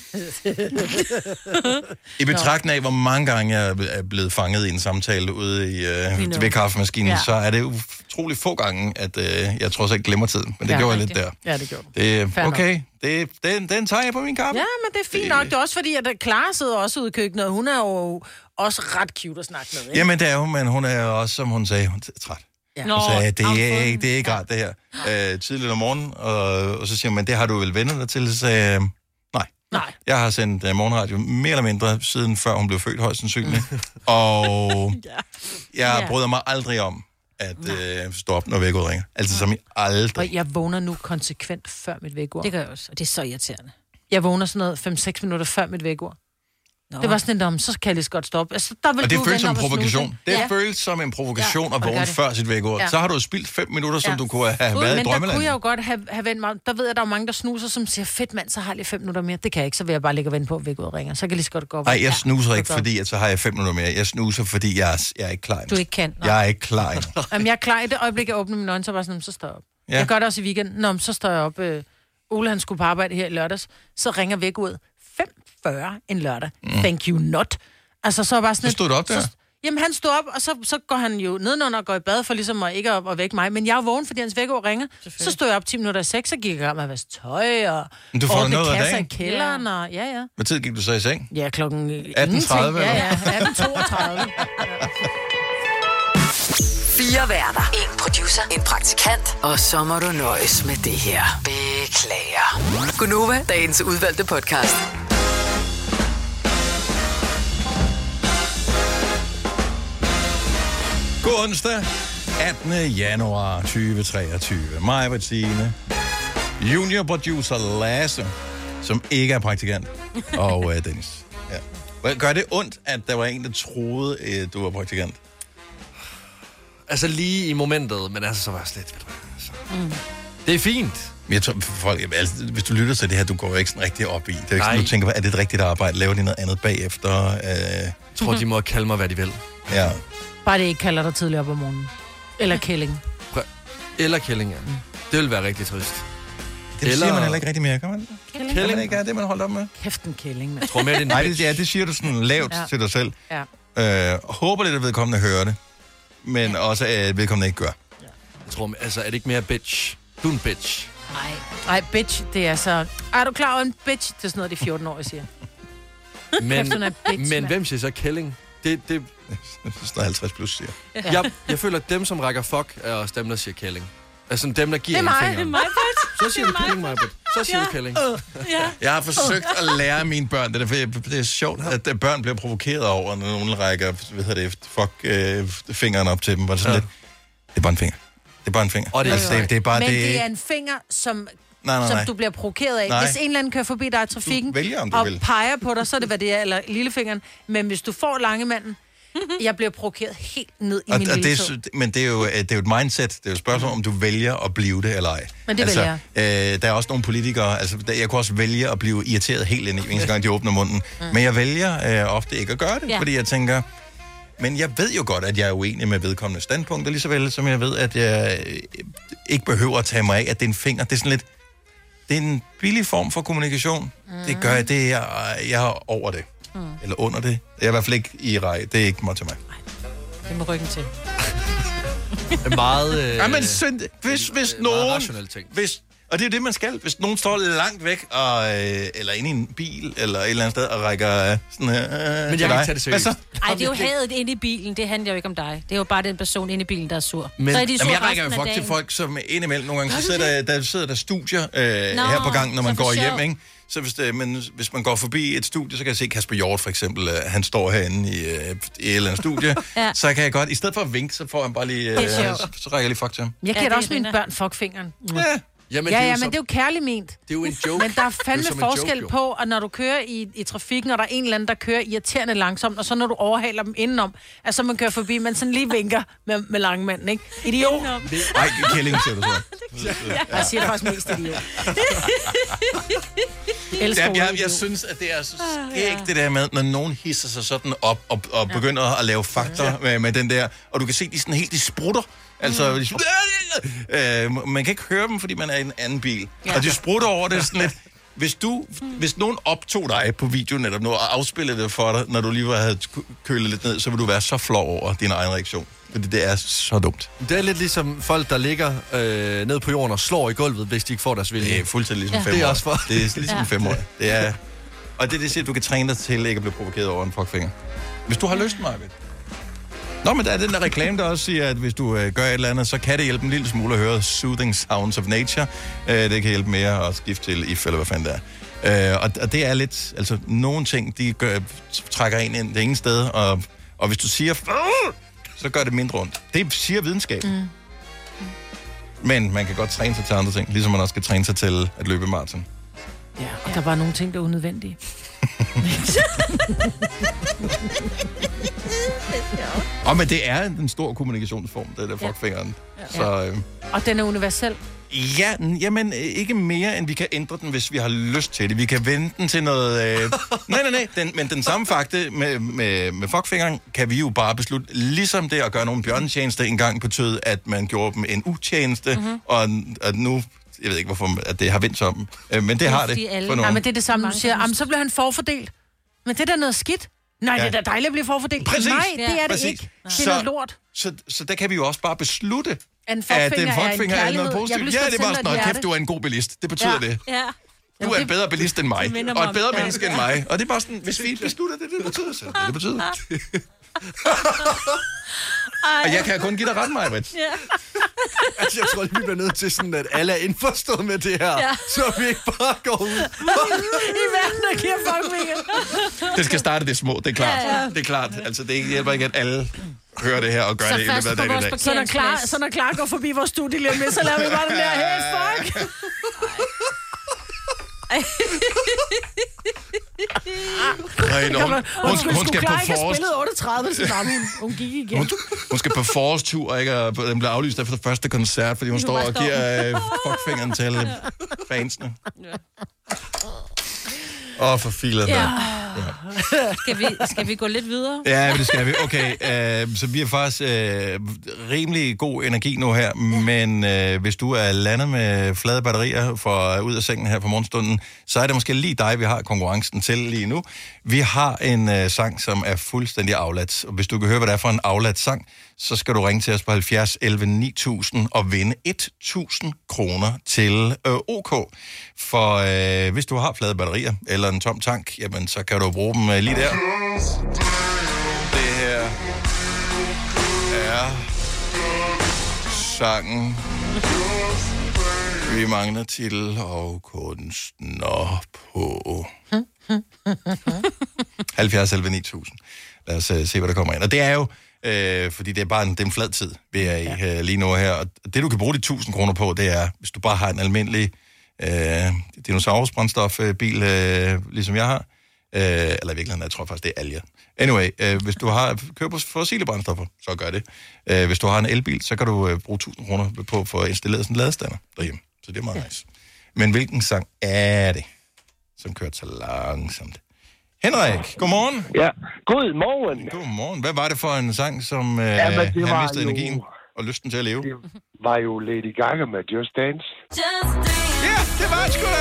I betragtning af, hvor mange gange jeg er blevet fanget i en samtale ude ved kaffemaskinen, så er det utrolig få gange, at jeg trods alt glemmer tiden. Men det gjorde jeg lidt der. Ja, det gjorde du. Okay, den tager jeg på min kaffe. Ja, men det er fint nok. Det er også fordi, at Clara sidder også ude i køkkenet, og hun er jo også ret cute at snakke med. Ikke? Jamen, det er hun, men hun er jo også, som hun sagde, hun er træt. Ja. Hun sagde, det er ikke rart, det her. Tidligt om morgenen, og så siger man, det har du vel vendt dig til? Så sagde jeg, nej. Jeg har sendt morgenradio mere eller mindre, siden før hun blev født, højst sandsynligt. Og jeg bryder mig aldrig om, at stå op, når vækkeuret ringer. Altså som I aldrig. Og jeg vågner nu konsekvent før mit vækkeur. Det gør jeg også, og det er så irriterende. Jeg vågner sådan noget 5-6 minutter før mit vækkeur. Det var sådan en så kan jeg lige så godt stoppe. Altså, og det føles som en provokation. Det føles som en provokation at vågne før sit vækkeur. Så har du spildt 5 minutter, som du kunne have været i drømmeland. Men der kunne jeg jo godt have vendt mig. Der ved jeg, der er mange, der snuser, som siger, fedt mand, så har jeg lige 5 minutter mere. Det kan jeg ikke, så vil jeg bare ligge og vente på, at vækkeuret ringer. Så kan jeg lige så godt gå op. Nej, jeg snuser ikke, fordi at så har jeg 5 minutter mere. Jeg snuser, fordi jeg er ikke klar. Du ikke kan. Jeg er ikke klar endnu. Jamen, jeg er klar i det øjeblik, jeg åbner mine øjne, så bare sådan, så står jeg op. Jeg gør det også i weekenden. Så står jeg op. Ole, han skulle på arbejde her i lørdags. Så ringer vækkeuret 5:40 en lørdag. Thank you not. Altså, så bare sådan... Så stod du op der? Jamen, han stod op, og så går han jo nedenunder og går i bad for ligesom at ikke at vække mig. Men jeg er vågen, fordi hans vækkeur ringer. Så stod jeg op 10 minutter i 6, og gik i gang med at vaske tøj og ordne kasser i kælderen. Og, ja. Hvad tid gik du så i seng? Ja, klokken 18:30. Ja, 18:32. 4 værter. 1 producer. 1 praktikant. Og så må du nøjes med det her. Beklager. Gunova, dagens udvalgte podcast. God onsdag, 18. januar 2023. Mig, Bettine, junior producer Lasse, som ikke er praktikant, og Dennis. Ja. Gør det ondt, at der var en, der troede, at du var praktikant? Altså lige i momentet, men altså så var jeg slet... Det er fint. Jeg tror, folk, altså, hvis du lytter til det her, du går jo ikke sådan rigtig op i. Det er ikke sådan, du tænker, er det et rigtigt arbejde? Laver de noget andet bagefter? Jeg tror, de må kalde mig, hvad de vil. Ja. Bare det ikke kalder dig tidligere op om morgenen. Eller kælling. Eller kælling, ja. Det vil være rigtig trist. Det siger man heller ikke rigtig mere, kan man? Kælling man ikke er det, man holder op med? Kæft en kælling, mand. Tror mere, det nej, det siger du sådan lavt til dig selv. Ja. Håber lidt, at vedkommende hører det. Men også, at vedkommende ikke gør. Ja. Jeg tror, altså, er det ikke mere bitch? Du er en bitch. Nej, bitch, det er så... Er du klar over en bitch? Det er sådan noget, de 14-årige siger. Men hvem siger så kælling? Det er 50 plus, siger. Ja. Jeg føler, at dem, som rækker fuck, er også dem, der siger kælling. Altså dem, der giver en finger. Det er mig, så siger du kælling, Majbert. Så siger du kælling. Jeg har forsøgt at lære mine børn, det er sjovt, at børn bliver provokeret over, når nogen rækker, fingeren op til dem. Det er bare en finger. Det er bare en finger. Og det er bare, men det er en finger, som du bliver provokeret af. Nej. Hvis en eller anden kører forbi dig i trafikken og peger på dig, så er det, hvad det er, eller lillefingeren. Men hvis du får langemanden, jeg bliver provokeret helt ned i min lille tog. Men det er jo et mindset. Det er jo et spørgsmål, om du vælger at blive det eller ej. Men det vælger jeg. Der er også nogle politikere, jeg kunne også vælge at blive irriteret helt ind i, eneste gang de åbner munden. Men jeg vælger ofte ikke at gøre det, fordi jeg tænker... Men jeg ved jo godt, at jeg er uenig med vedkommende standpunkter, lige så vel som jeg ved, at jeg ikke behøver at tage mig af, at det er en finger. Det er sådan lidt... Det er en billig form for kommunikation. Det gør jeg, jeg er over det. Eller under det. Jeg er i hvert fald ikke i rej. Det er ikke meget til mig. Det må ryggen til. Det er meget... men hvis nogen... Og det er det, man skal. Hvis nogen står langt væk, eller inde i en bil, eller et eller andet sted, og rækker sådan her... Men jeg kan ikke tage det seriøst. Ej, det er jo hadet inde i bilen. Det handler jo ikke om dig. Det er jo bare den person inde i bilen, der er sur. Men, så er de sur jeg rækker jo fuck til folk, som indimellem nogle gange, så sidder der studier her på gang, når man går hjem, ikke? Så hvis man går forbi et studie, så kan jeg se Kasper Hjort for eksempel, han står herinde i et eller andet studie, så kan jeg godt, i stedet for at vinke, så får han bare lige, så rækker jeg lige fuck til ham. Jeg giver også mine børn fuckfingeren. Ja. Men det er jo kærligt ment. Det er jo en joke. Men der er fandme forskel på, at når du kører i trafikken, og der er en eller anden, der kører irriterende langsomt, og så når du overhaler dem indenom, altså man kører forbi, man sådan lige vinker med langmanden, ikke? Idiot. Nej, kælling siger du så. Jeg siger det faktisk mest idiot. Jeg synes, at det er så skægt, det der med, når nogen hisser sig sådan op og begynder at lave fakter med den der, og du kan se, de sprutter. Altså, man kan ikke høre dem, fordi man er i en anden bil. Og de sprutter over det sådan lidt. Hvis nogen optog dig på videoen, eller noget, og afspillede det for dig, når du lige havde kølet lidt ned, så vil du være så flov over din egen reaktion. Fordi det er så dumt. Det er lidt ligesom folk, der ligger ned på jorden og slår i gulvet, hvis de ikke får deres vilje. Det er fuldstændig ligesom 5 år. Det er også for. Det er ligesom 5 år. Det er, og det siger, du kan træne dig til ikke at blive provokeret over en fuckfinger. Hvis du har lyst, Marvind. Nå, men der er den der reklame, der også siger, at hvis du gør et eller andet, så kan det hjælpe en lille smule at høre Soothing Sounds of Nature. Det kan hjælpe mere at skifte til IF, eller hvad fanden det er. Og det er lidt, altså nogle ting, de trækker en ind det ingen sted, og hvis du siger, så gør det mindre ondt. Det siger videnskaben. Men man kan godt træne sig til andre ting, ligesom man også skal træne sig til at løbe maraton. Ja, og der var nogle ting, der er unødvendige. Men det er en stor kommunikationsform, det der fuckfingeren. Så, og den er universel. Ja, jamen ikke mere, end vi kan ændre den, hvis vi har lyst til det. Vi kan vende den til noget... Nej, men den samme fakte med fuckfingeren kan vi jo bare beslutte, ligesom det at gøre nogle bjørnetjeneste engang betød, at man gjorde dem en utjeneste, og at nu... Jeg ved ikke, hvorfor at det har vendt sig om, men det har det for nogen. Nej, men det er det samme, du siger. Så bliver han forfordelt. Men det er da noget skidt. Nej, det er da dejligt at blive forfordelt. Præcis. Nej, det er det ikke. Det er noget lort. Så der kan vi jo også bare beslutte, at en fuckfinger er noget positivt. Ja, det er bare sådan noget, kæft, du er en god bilist. Det betyder det. Ja. Du er en bedre bilist end mig, og et bedre menneske end mig. Og det er bare sådan, hvis vi beslutter det betyder så. Det betyder. Og jeg kan kun give dig ret, Maja-Britt. Altså, jeg tror, vi bliver nødt til sådan, at alle er indforstået med det her, så vi ikke bare går ud. I verden, der giver fuckfinger. Det skal starte det små, det er klart. Ja. Det er klart. Altså, det hjælper ikke, at alle hører det her og gør det i løbet af dagen i dag. Så når Clara går forbi vores studie lige med, så laver vi bare den der, hey, fuck. Hun skal på forrest. 38, så hun gik igen. Hun skal på forårstur, ikke? Og den bliver aflyst efter første koncert, fordi hun står og giver fuckfingeren til fansene. For filen. Ja. Skal vi gå lidt videre? Ja, det skal vi. Okay, så vi har faktisk rimelig god energi nu her, men hvis du er landet med flade batterier for ud af sengen her på morgenstunden, så er det måske lige dig, vi har konkurrencen til lige nu. Vi har en sang, som er fuldstændig afladt, og hvis du kan høre, hvad det er for en afladt sang, så skal du ringe til os på 70 11 9000 og vinde 1.000 kroner til OK. For hvis du har flade batterier eller en tom tank, jamen så kan du bruge dem lige der. Det her er sangen. Vi mangler titel og kunstner på 70 11 9000. Lad os se, hvad der kommer ind. Og det er jo fordi det er bare en flad tid, vi er i lige nu her. Og det, du kan bruge de 1.000 kroner på, det er, hvis du bare har en almindelig dinosaurusbrændstofbil, ligesom jeg har. Eller i virkeligheden, jeg tror faktisk, det er alger. Anyway, hvis du kører på fossile brændstoffer, så gør det. Hvis du har en elbil, så kan du bruge 1.000 kroner på for at installere sådan en ladestander derhjemme. Så det er meget nice. Men hvilken sang er det, som kører så langsomt? Henrik, godmorgen. Ja, godmorgen. Godmorgen. Hvad var det for en sang, som han mistede energien og lysten til at leve? Det var jo Lady Gaga med Just Dance. Ja, det var det sgu da.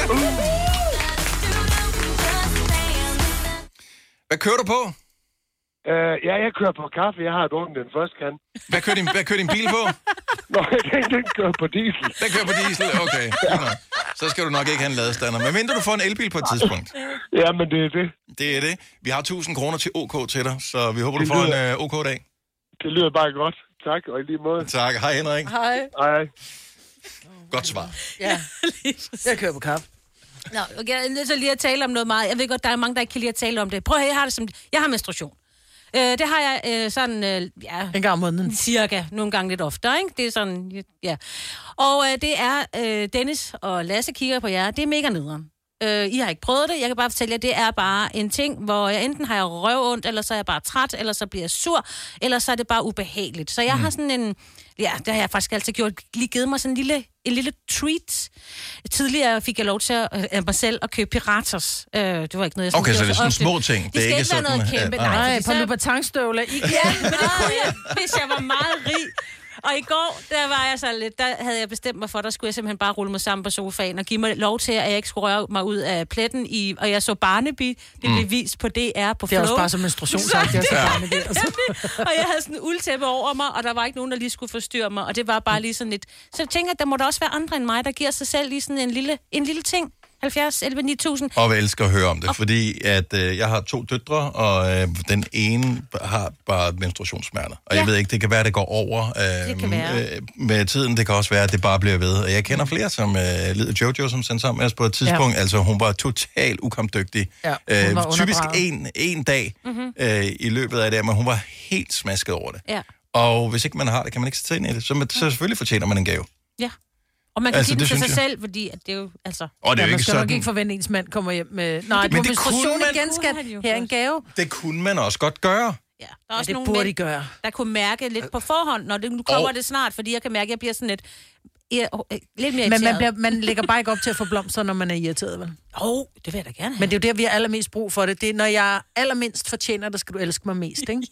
Hvad kører du på? Ja, jeg kører på kaffe. Jeg har drukket den første kan. Hvad kører din bil på? Nå, den kører på diesel. Den kører på diesel, okay. så skal du nok ikke have en ladestander. Men mindre du får en elbil på et tidspunkt. Ja, men det er det. Det er det. Vi har 1.000 kroner til OK til dig, så vi håber, du får en OK-dag. Det lyder bare godt. Tak, og i lige måde. Tak. Hej, Henrik. Hej. Hej. Godt svar. Ja, jeg kører på kaffe. Nå, okay, jeg er nødt til lige at tale om noget meget. Jeg ved godt, der er mange, der ikke kan lide at tale om det. Prøv at høre, jeg har menstruation. Det har jeg sådan, en gang om måneden. Cirka, nogle gange lidt oftere, ikke? Det er sådan, ja. Og det er, Dennis og Lasse kigger på jer, det er mega nederen. I har ikke prøvet det, jeg kan bare fortælle jer, det er bare en ting, hvor jeg enten har jeg røvondt, eller så er jeg bare træt, eller så bliver jeg sur, eller så er det bare ubehageligt. Så jeg har sådan en, ja, det har jeg faktisk altid gjort, lige givet mig sådan en lille treat. Tidligere fik jeg lov til at mig selv at købe Piratos. Det var ikke noget, jeg okay, så det er sådan små ting. Det skal ikke være noget kæmpe. Nej, på Louboutin-støvler. Ja, men det kunne jeg, hvis jeg var meget rig. Og i går, der var jeg så lidt, der havde jeg bestemt mig for, der skulle jeg simpelthen bare rulle mig sammen på sofaen og give mig lov til, at jeg ikke skulle røre mig ud af pletten og jeg så Barnaby, det blev vist på DR på Flow. Det er også bare som menstruationssagt, jeg så Barnaby. Og jeg havde sådan en uldtæppe over mig, og der var ikke nogen, der lige skulle forstyrre mig, og det var bare lige sådan lidt. Så jeg tænker, at der må der også være andre end mig, der giver sig selv lige sådan en lille ting. 70, 11, 9000. Og jeg elsker at høre om det, fordi at jeg har 2 døtre, og den ene har bare menstruationssmerter. Og jeg ved ikke, det kan være, det går over med tiden. Det kan også være, at det bare bliver ved. Og jeg kender flere, som lider Jojo, som sendte sammen med os på et tidspunkt. Ja. Altså, hun var totalt ukampdygtig. Ja, typisk en dag i løbet af det, men hun var helt smasket over det. Ja. Og hvis ikke man har det, kan man ikke sætte ind i det. Så selvfølgelig fortjener man en gave. Ja. Og man kan give det til sig selv, fordi at det er jo, altså... Og det er jo man ikke skal sådan... nok ikke forvente, ens mand kommer hjem med... Nej, men det kunne man... igen skal her en gave. Det kunne man også godt gøre. Ja, der er også det nogle burde mænd, I gøre. Der kunne mærke lidt på forhånd, når det nu kommer det snart, fordi jeg kan mærke, at jeg bliver sådan lidt mere irriteret. Men man lægger bare ikke op til at få blomster, når man er irriteret, vel? Det vil jeg da gerne have. Men det er jo der, vi har allermest brug for det. Det er, når jeg allermindst fortjener det, skal du elske mig mest, ikke?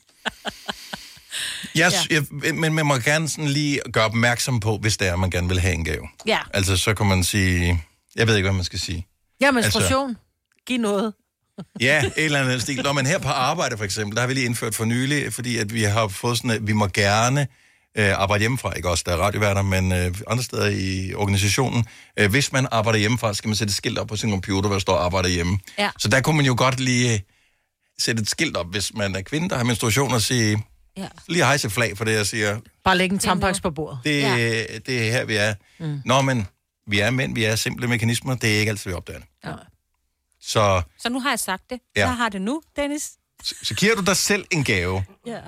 Men man må gerne sådan lige gøre opmærksom på, hvis det er, man gerne vil have en gave. Ja. Altså, så kan man sige... Jeg ved ikke, hvad man skal sige. Ja, menstruation. Altså, giv noget. Ja, et eller andet stil. Når man her på arbejde, for eksempel, der har vi lige indført for nylig, fordi at vi har fået sådan, at vi må gerne arbejde hjemmefra. Ikke også, der er radioværter, men andre steder i organisationen. Hvis man arbejder hjemmefra, skal man sætte et skilt op på sin computer, hvor der står arbejder hjemme. Ja. Så der kunne man jo godt lige sætte et skilt op, hvis man er kvinde, der har menstruation, og sige... Ja. Lige hejse flag for det, jeg siger. Bare lægge en tampaks på bordet. Det er her, vi er. Nå, men vi er mænd, vi er simple mekanismer. Det er ikke altid, vi opdager det. Ja. Så nu har jeg sagt det. Ja. Så har det nu, Dennis. Så giver du dig selv en gave,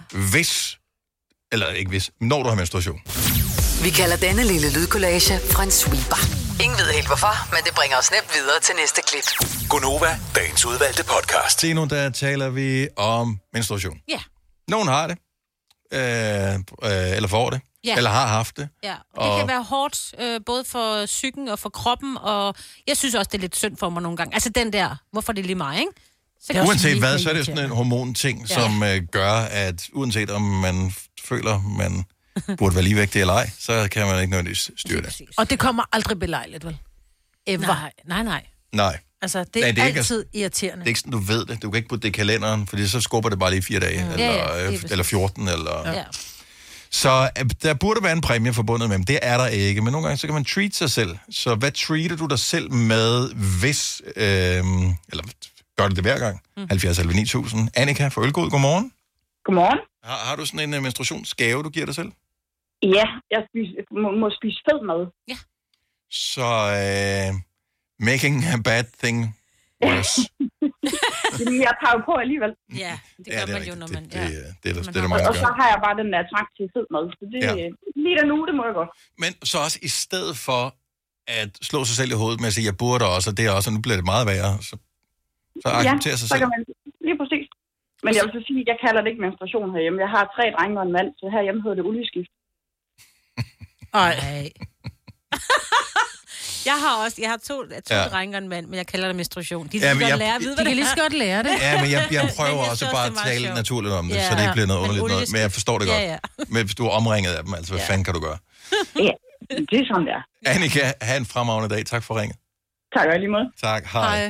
når du har menstruation. Vi kalder denne lille lydkollage en sweeper. Ingen ved helt hvorfor, men det bringer os nemt videre til næste klip. Gonova, dagens udvalgte podcast. Se nu, der taler vi om menstruation. Ja. Nogen har det, eller får det, eller har haft det. Ja, og det kan være hårdt, både for psyken og for kroppen, og jeg synes også, det er lidt synd for mig nogle gange. Altså den der, hvorfor det er lige mig, ikke? Så uanset hvad, så er det sådan en hormonting, som gør, at uanset om man føler, man burde være ligevægtig eller ej, så kan man ikke nødvendigvis styre det. Og det kommer aldrig belejligt, vel? Ever. Nej. Altså, det er altid irriterende. Det er ikke sådan, du ved det. Du kan ikke putte det i kalenderen, fordi så skubber det bare lige 4 dage, eller 14, eller... Ja. Så der burde være en præmie forbundet med dem. Det er der ikke, men nogle gange så kan man treat sig selv. Så hvad treater du dig selv med, hvis... eller gør du det hver gang? 70 11 9000. Annika fra Ølgod, godmorgen. Godmorgen. Har du sådan en menstruationsgave, du giver dig selv? Ja, jeg må spise fed mad. Ja. Så... making a bad thing worse. Jeg tager jo på alligevel. Ja, det gør man jo, når man... Det er der mange, og så har jeg bare den der trang til fed mad. Så det lige der nu, det må jeg godt. Men så også i stedet for at slå sig selv i hovedet med at sige, jeg burde også, og det er også, og nu bliver det meget værre, så accepterer sig selv. Kan man lige præcis. Men jeg vil så sige, at jeg kalder det ikke menstruation herhjemme. Jeg har 3 drenge og en mand, så herhjemme hedder det olieskift. Ej. Jeg har to drenge og en mand, men jeg kalder det menstruation. De kan lige så godt lære det. Ja, men jeg prøver også bare at tale naturligt om det, så det ikke bliver noget underligt noget. Men jeg forstår det godt. Ja. Men hvis du er omringet af dem, altså hvad fanden kan du gøre? Ja, det er sådan der. Annika, have en fremragende dag. Tak for ringet. Tak og lige måde. Tak, hej.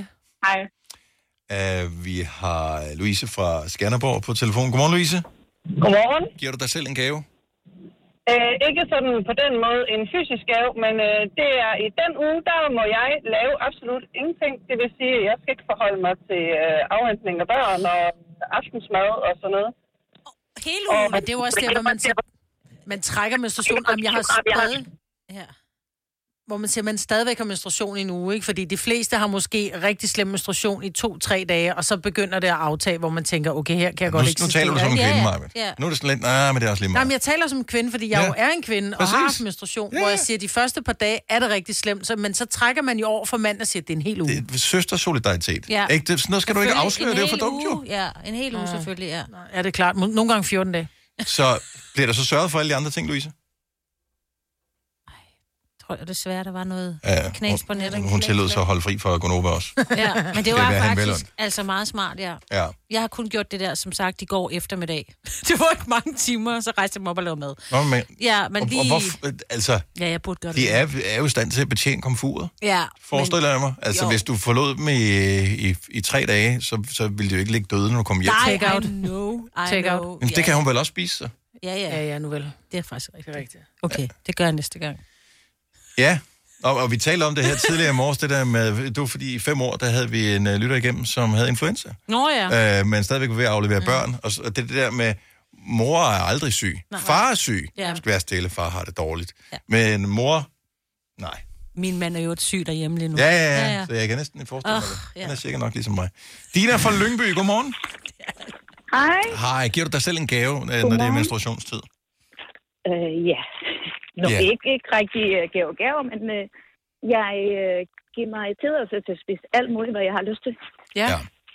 Vi har Louise fra Skanderborg på telefon. Godmorgen, Louise. Godmorgen. Giver du dig selv en gave? Ikke sådan på den måde en fysisk gave, men det er i den uge, der må jeg lave absolut ingenting. Det vil sige, at jeg skal ikke forholde mig til afhentning af børn og aftensmad og sådan noget. Hele ugen? Men det er jo også det, hvor man trækker menstruation. Jamen, jeg har stadig... Ja. Hvor man siger, man stadigvæk har menstruation i en uge, ikke? Fordi de fleste har måske rigtig slem menstruation i 2-3 dage, og så begynder det at aftage, hvor man tænker, okay, her kan jeg godt ikke. Nu taler du som en kvinde, Maja. Ja. Nu er det sådan lidt, men det er også lige meget. Nej, men jeg taler som en kvinde, fordi jeg jo er en kvinde, og har haft menstruation, hvor jeg siger, de første par dage er det rigtig slemt, men så trækker man jo over for mand og siger, det er en hel uge. Det er søstersolidaritet. Ja. Ikke? Sådan noget skal du ikke afsløre, det er jo for dumt jo. Ja, en hel uge selvfølgelig, ja. Ja, det er klart. Nogle gange 14 dage. Så bliver der så sørget for alle de andre ting, Louise? Jeg tror desværre, der var noget knas på nettet. Hun tillod sig at holde fri for Gonova også. Ja, men det var faktisk altså meget smart, ja. Jeg har kun gjort det der, som sagt, i går eftermiddag. Det var ikke mange timer, så rejste jeg mig op og lavede mad. Nå, men, ja, men lige... altså, ja, jeg burde gøre det. De er jo i stand til at betjene komfuret. Ja. Forestiller jeg mig. Altså, hvis du forlod dem i 3 dage, så ville de jo ikke ligge døde, når du kom hjem. Nej, I know. Men det kan hun vel også spise, så? Ja, nu vel. Det er faktisk rigtigt. Okay, det gør jeg næste gang. Ja, og vi talte om det her tidligere i morges, det der med, det var fordi i 5 år, der havde vi en lytter igennem, som havde influenza. Nå ja. Men stadigvæk var ved at aflevere børn, og det der med, mor er aldrig syg. Nej. Far er syg. Ja. Skal være stille, far har det dårligt. Ja. Men mor, nej. Min mand er jo et syg derhjemme lige nu. Ja, så jeg kan næsten forestille mig det. Han er cirka nok ligesom mig. Dina fra Lyngby, godmorgen. Hej. Hej, giver du dig selv en gave, når det er menstruationstid? Ja. Ikke rigtig gaver, men jeg giver mig tilladelse til at spise alt muligt, hvad jeg har lyst til. Ja.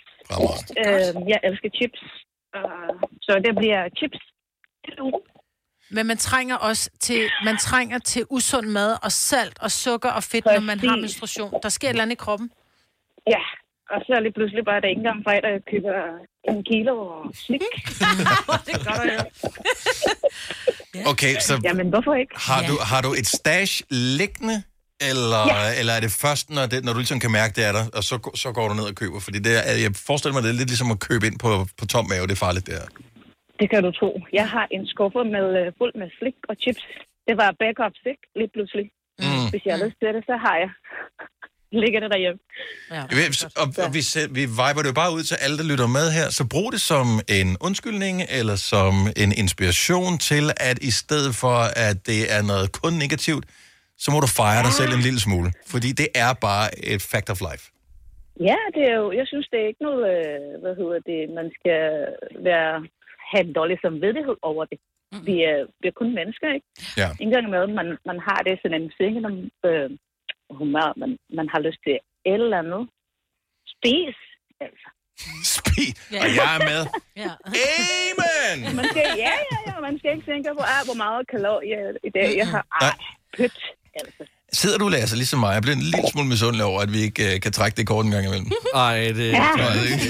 Jeg elsker chips, så det bliver chips. Men man trænger til usund mad og salt og sukker og fedt, når man har menstruation. Der sker et eller andet i kroppen. Ja, og så lige pludselig bare, der ikke engang fredag, jeg køber 1 kilo slik. Det gør der jo. Okay, så jamen, hvorfor ikke? Har du et stash liggende, eller er det først, når du ligesom kan mærke, det er der, og så går du ned og køber? Fordi jeg forestiller mig, det er lidt ligesom at købe ind på tom mave. Det er farligt, det her. Det kan du tro. Jeg har en skuffe fuld med slik og chips. Det var backup slik, lige pludselig. Hvis jeg har lyst til det, så har jeg. Ligger det derhjemme. Ja. Og vi viber det jo bare ud til alle, der lytter med her. Så brug det som en undskyldning, eller som en inspiration til, at i stedet for, at det er noget kun negativt, så må du fejre dig selv en lille smule. Fordi det er bare et fact of life. Ja, det er jo, jeg synes, det er ikke noget, man skal have en dårlig samvittighed over det. Vi er kun mennesker, ikke? Ja. En gang med, man har det sådan en sengende humør, man har lyst til et eller andet. Spis, altså. Spis? Og jeg er med. Ja. Amen! Man skal ikke tænke på, hvor meget kalorier i dag jeg har. Pyt, altså. Sidder du, Lasse, ligesom mig? Jeg bliver en lille smule misundelig over, at vi ikke kan trække det kort en gang imellem. Nej, det er ikke.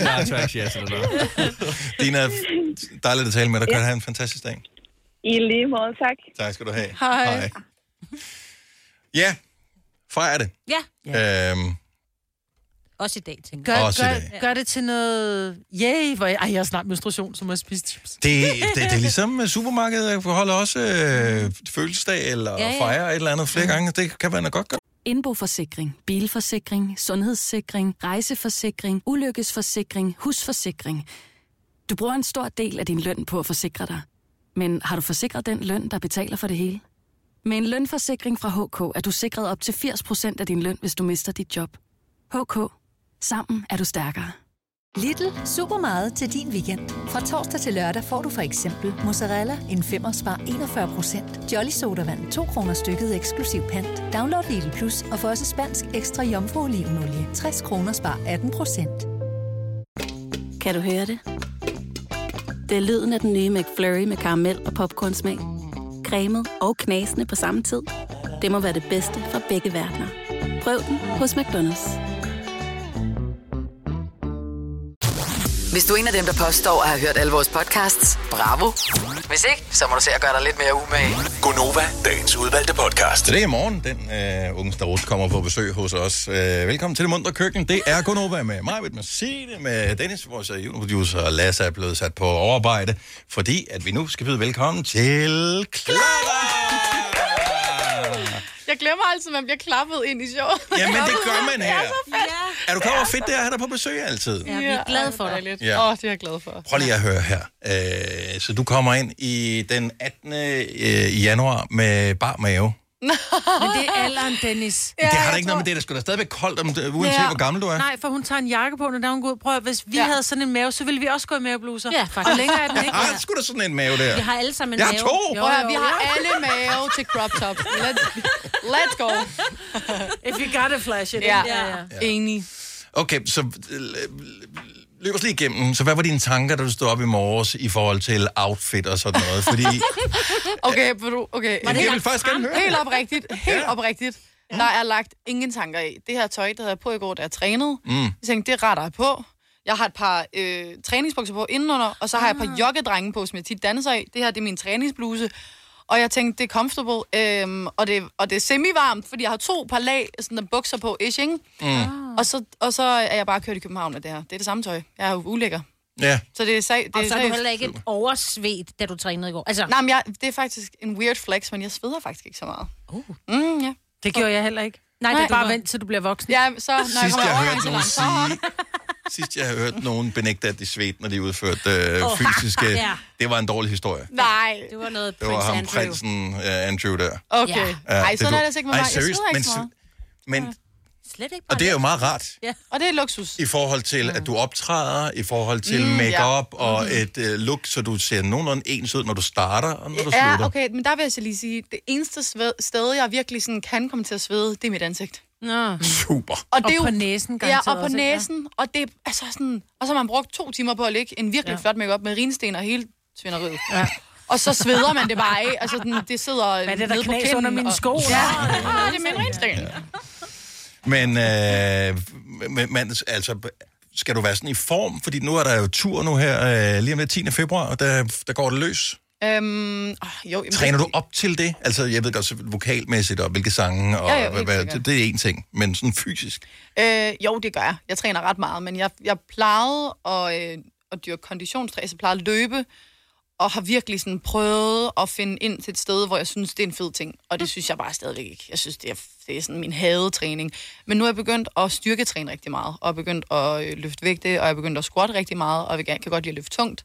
Dina, dejligt at tale med dig. Kan du have en fantastisk dag? I lige måde, tak. Tak skal du have. Hej. Ja, fejr det. Ja. Også i dag, tænker jeg. Gør det til noget... Yay, jeg har snart menstruation, så må jeg spise chips. Det er ligesom supermarkedet holder også fødselsdag eller fejrer et eller andet flere gange. Det kan man da godt gøre. Indboforsikring, bilforsikring, sundhedssikring, rejseforsikring, ulykkesforsikring, husforsikring. Du bruger en stor del af din løn på at forsikre dig. Men har du forsikret den løn, der betaler for det hele? Med en lønforsikring fra HK er du sikret op til 80% af din løn, hvis du mister dit job. HK. Sammen er du stærkere. Lidl. Supermarked til din weekend. Fra torsdag til lørdag får du for eksempel mozzarella en 5'er spar 41%. Jolly Sodavand 2 kroner stykket eksklusiv pant. Download Lidl Plus og få også spansk ekstra jomfruolivenolie 60 kroner spar 18%. Kan du høre det? Det er lyden af den nye McFlurry med karamel og popcornsmag. Cremet og knasende på samme tid. Det må være det bedste fra begge verdener. Prøv den hos McDonald's. Hvis du er en af dem, der påstår at have hørt alle vores podcasts, bravo. Hvis ikke, så må du se at gøre dig lidt mere umage. Gonova, dagens udvalgte podcast. Så det er i morgen, den unge Starot kommer på besøg hos os. Velkommen til Det Muntre Køkken. Det er Gonova med mig, med Signe, med Dennis, vores juniorproducer, og Lasse er blevet sat på overarbejde, fordi at vi nu skal byde velkommen til Clara! Jeg glemmer altid, at man bliver klappet ind i showet. Jamen, det gør man her. Det er så fedt. Er du klar over, hvor fedt det er at have dig på besøg altid? Ja, vi er glade for dig. Åh, Ja. det er jeg glad for. Prøv lige at høre her. Så du kommer ind i den 18. januar med bar mave. Men det er alderen, Dennis. Ja, det har da ikke noget med det. Der skulle da stadigvæk koldt, uanset hvor gammel du er. Nej, for hun tager en jakke på, når hun går ud. Prøv at, hvis vi havde sådan en mave, så ville vi også gå i mavebluser. Ja, faktisk. Og længere er den ikke. Jeg har sgu da sådan en mave der. Vi har alle sammen en Jeg mave. har to. Prøv at høre, vi har alle mave til crop top. Let's go. If you got a flash it. Ja, enig. Okay, så løb os lige igennem. Så hvad var dine tanker, da du stod op i morges i forhold til outfit og sådan noget? Fordi... Okay. Jamen, jeg vil faktisk gerne høre Helt det. oprigtigt. Der er lagt ingen tanker i. Det her tøj, der havde jeg på i går, da jeg trænede. Jeg tænkte, det retter jeg på. Jeg har et par træningsbukser på indenunder, og så har jeg et par joggedrenge på, som jeg tit danser i. Det her, det er min træningsbluse. Og jeg tænkte, det er comfortable, og det er semi-varmt, fordi jeg har 2 par lag sådan der bukser på, ish, ikke? Og så er jeg bare kørt i København af det her. Det er det samme tøj. Jeg er jo ulækker. Ja. Så det er Og så er du heller ikke oversvedt, da du trænede i går. Altså... Nej, men det er faktisk en weird flex, men jeg sveder faktisk ikke så meget. Ja. Det gjorde jeg heller ikke. Nej, det er bare vent, til du bliver voksen. Ja, så når Sidst jeg jeg hørte nogen sige... Sidst jeg har hørt nogen benægte, at de svedte, når de udførte fysiske... Det var en dårlig historie. Nej. Det var noget Det var ham, Andrew. prinsen Andrew der. Okay. Nej, sådan er det ikke med mig. Jeg seriøst, sveder ikke så meget. men Slet ikke og det er jo meget rart. Ja. Og det er luksus. I forhold til, at du optræder, i forhold til make-up og et look, så du ser nogenlunde ens ud, når du starter og når du slutter. Ja, okay, men der vil jeg så lige sige, det eneste sted, jeg virkelig sådan kan komme til at svede, det er mit ansigt. Nå. Super. Og det er jo på næsen, ja, og på næsen, og det er altså sådan, og så har man brugt 2 timer på at lægge en virkelig flot make-up med rinsten og hele svineriet. Ja. Og så sveder man det bare af, altså den, det sidder hvad er det, der nede på knas kinden, under mine sko? Ja, det er min rinsten. Ja. Men altså, skal du være sådan i form? Fordi nu er der jo tur nu her, lige om det 10. februar, og der går det løs. Jo, træner du op til det? Altså, jeg ved godt, vokalmæssigt og hvilke sange, og det er én ting, men sådan fysisk? Jo, det gør jeg. Jeg træner ret meget, men jeg plejede at dyrke konditionstræning, så jeg plejede at løbe, og har virkelig sådan prøvet at finde ind til et sted, hvor jeg synes, det er en fed ting. Og det synes jeg bare stadigvæk ikke. Jeg synes, det er sådan min hadetræning. Men nu er jeg begyndt at styrketræne rigtig meget, og er begyndt at løfte vægte, og jeg er begyndt at squatte rigtig meget, og jeg kan godt lide at løfte tungt.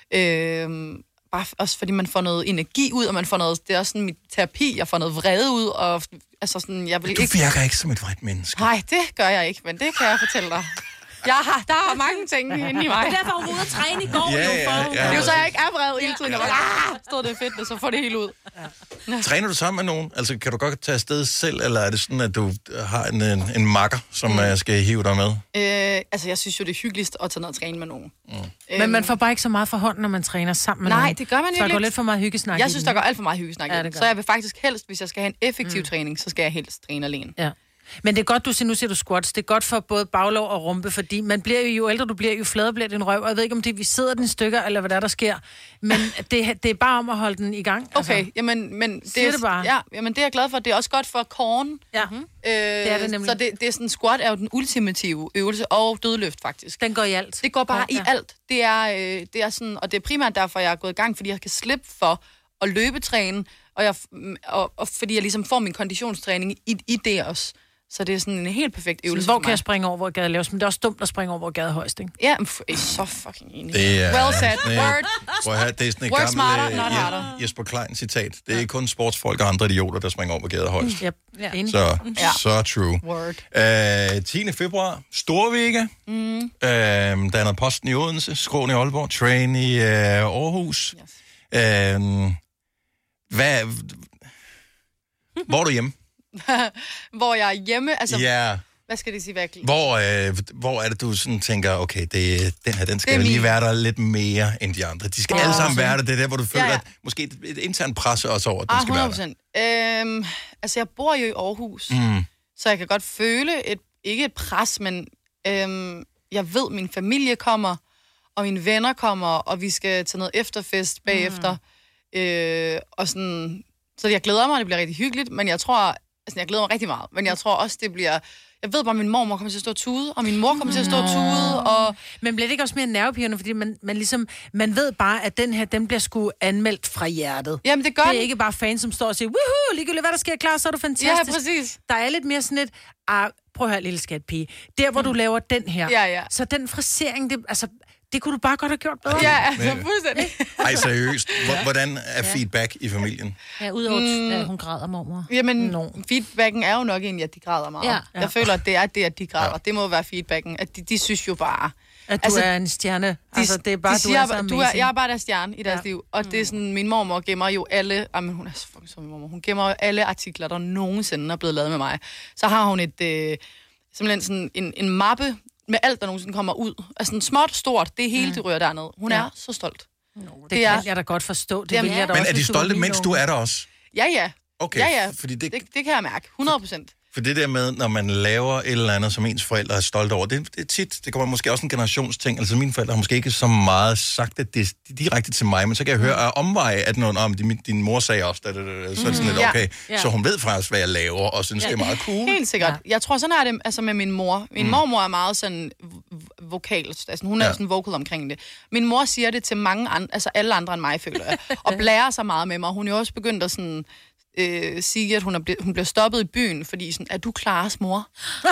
Bare også fordi man får noget energi ud, og man får noget, det er også sådan mit terapi, jeg får noget vrede ud, og altså sådan, jeg vil du virker ikke som et vredt menneske. Nej, det gør jeg ikke, men det kan jeg fortælle dig. Der er mange ting inde i mig. Det er derfor, hun var ude at træne i går. Det er jo så, jeg ikke er vred hele tiden. Jeg var stod det fedt, og så får det helt ud. Ja. Træner du sammen med nogen? Altså, kan du godt tage afsted selv, eller er det sådan, at du har en makker, som skal hive dig med? Altså, jeg synes jo, det er hyggeligst at tage ned og træne med nogen. Men man får bare ikke så meget for hånden, når man træner sammen med nogen. Nej, det gør man jo ikke. Så der går lidt for meget hyggesnak. Jeg synes, der går alt for meget hyggesnak. Ja, så jeg vil faktisk helst, hvis jeg skal have en effektiv træning, så skal jeg helst træne alene. Ja. Men det er godt, nu siger du squats. Det er godt for både baglov og rumpe, fordi man bliver jo ældre du bliver, jo fladere bliver din røv. Og jeg ved ikke, om det vi sidder den i stykker, eller hvad der sker. Men det er bare om at holde den i gang. Okay, altså, men det bare. Ja, jamen det er jeg glad for. Det er også godt for korn. Ja, det er det nemlig. Så det er sådan, squat er jo den ultimative øvelse, og dødløft faktisk. Den går i alt. Det går bare i alt. Det er sådan, og det er primært derfor, jeg er gået i gang, fordi jeg kan slippe for at løbetræne, og fordi jeg ligesom får min konditionstræning i det også. Så det er sådan en helt perfekt øvelse. Hvor kan jeg springe over, hvor gade laves? Men det er også dumt at springe over, hvor gade højst, ikke? Ja, så fucking enig. Det er, well said. Det er sådan et Word smarter, not harder. gammelt Jesper Klein citat. Det er kun sportsfolk og andre idioter, der springer over, hvor gade højst. Yep. Så true. Word. 10. februar, Storvega. Der er noget Posten i Odense, Skråen i Aalborg, Train i Aarhus. Yes. Hvor er du hjemme? Hvor jeg er hjemme, altså... Ja. Hvad skal det sige virkelig? Hvor er det, du sådan tænker, okay, den skal lige være der lidt mere end de andre. De skal alle sammen være der. Det er der, hvor du føler, at måske et internt pres også over, at den skal være der. Altså, jeg bor jo i Aarhus, så jeg kan godt føle ikke et pres, men jeg ved, min familie kommer, og mine venner kommer, og vi skal til noget efterfest bagefter. Og sådan, så jeg glæder mig, det bliver rigtig hyggeligt, men jeg tror, altså jeg glæder mig rigtig meget, men jeg tror også, det bliver... Jeg ved bare, at min mormor kommer til at stå og tude, og min mor kommer til at stå og tude, og... Men bliver det ikke også mere nervepirrende, fordi man ved bare, at den bliver sgu anmeldt fra hjertet. Jamen, det gør det er ikke bare fans, som står og siger, woohoo, ligegyldigt hvad der sker, klar, så er du fantastisk. Ja, præcis. Der er lidt mere sådan et, prøv at høre, lille skatpige, der hvor du laver den her, så den frasering, det kunne du bare godt have gjort bedre. Ja, altså, fuldstændig. Ej, seriøst. Hvordan er feedback i familien? Ja, udover at hun græder, mormor. Jamen, feedbacken er jo nok egentlig, at de græder meget. Ja. Jeg føler, at det er det, at de græder. Ja. Det må være feedbacken. At de synes jo bare... At du er en stjerne. Det er bare, de siger, jeg er bare deres stjerne i deres liv. Og det er sådan, min mormor gemmer jo alle... Jamen, hun er så fucking som min mormor. Hun gemmer jo alle artikler, der nogensinde er blevet lavet med mig. Så har hun simpelthen sådan en mappe med alt, der nogensinde kommer ud. Altså sådan småt, stort, det er hele, det rører dernede. Hun er så stolt. Det kan jeg da godt forstå. Det vil jeg da men også, er de stolte, mens du er der også? Ja. Okay, ja. Fordi det kan jeg mærke. 100%. For det der med, når man laver et eller andet, som ens forældre er stolte over, det er tit, det kommer måske også en generationsting. Altså mine forældre har måske ikke så meget sagt, at det er direkte til mig, men så kan jeg høre af omveje, at din mor sagde også, så er det sådan lidt okay. Ja. Så hun ved faktisk, hvad jeg laver, og synes, det er meget cool. Helt sikkert. Ja. Jeg tror, sådan er det altså med min mor. Min mormor er meget sådan vokal, altså hun er sådan vocal omkring det. Min mor siger det til mange andre, altså alle andre end mig, føler jeg, og blærer sig meget med mig. Hun er jo også begyndt at sådan... sige, at hun bliver stoppet i byen, fordi sådan, er du Klares mor?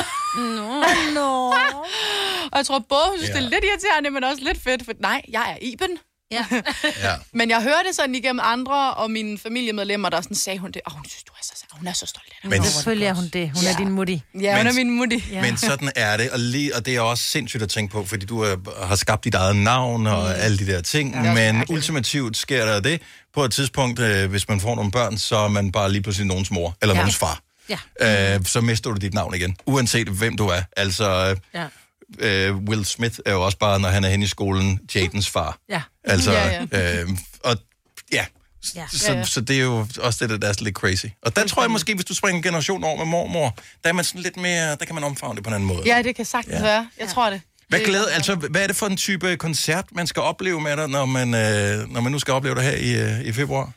Nå. Og jeg tror både, hun synes, det er lidt irriterende, men også lidt fedt, for nej, jeg er Iben. Ja. Men jeg hørte sådan igennem andre, og mine familiemedlemmer, der sådan sagde hun det, hun synes, hun er så stolt af det. Men selvfølgelig er hun det. Hun er din mutti. Ja, hun er min mutti. Men sådan er det, og det er også sindssygt at tænke på, fordi du har skabt dit eget navn og alle de der ting, men ultimativt sker der det på et tidspunkt, hvis man får nogle børn, så er man bare lige pludselig nogens mor, eller nogens far. Ja. Så mister du dit navn igen, uanset hvem du er. Altså... Will Smith er jo også bare, når han er henne i skolen, Jadens far. Ja. Altså, Så det er jo også det, der er lidt crazy. Og der tror jeg måske, hvis du springer en generation over med mormor, der er man sådan lidt mere, der kan man omfavne det på en anden måde. Ja, det kan sagtens være. Jeg tror det. Hvad er det for en type koncert, man skal opleve med dig, når man nu skal opleve det her i februar?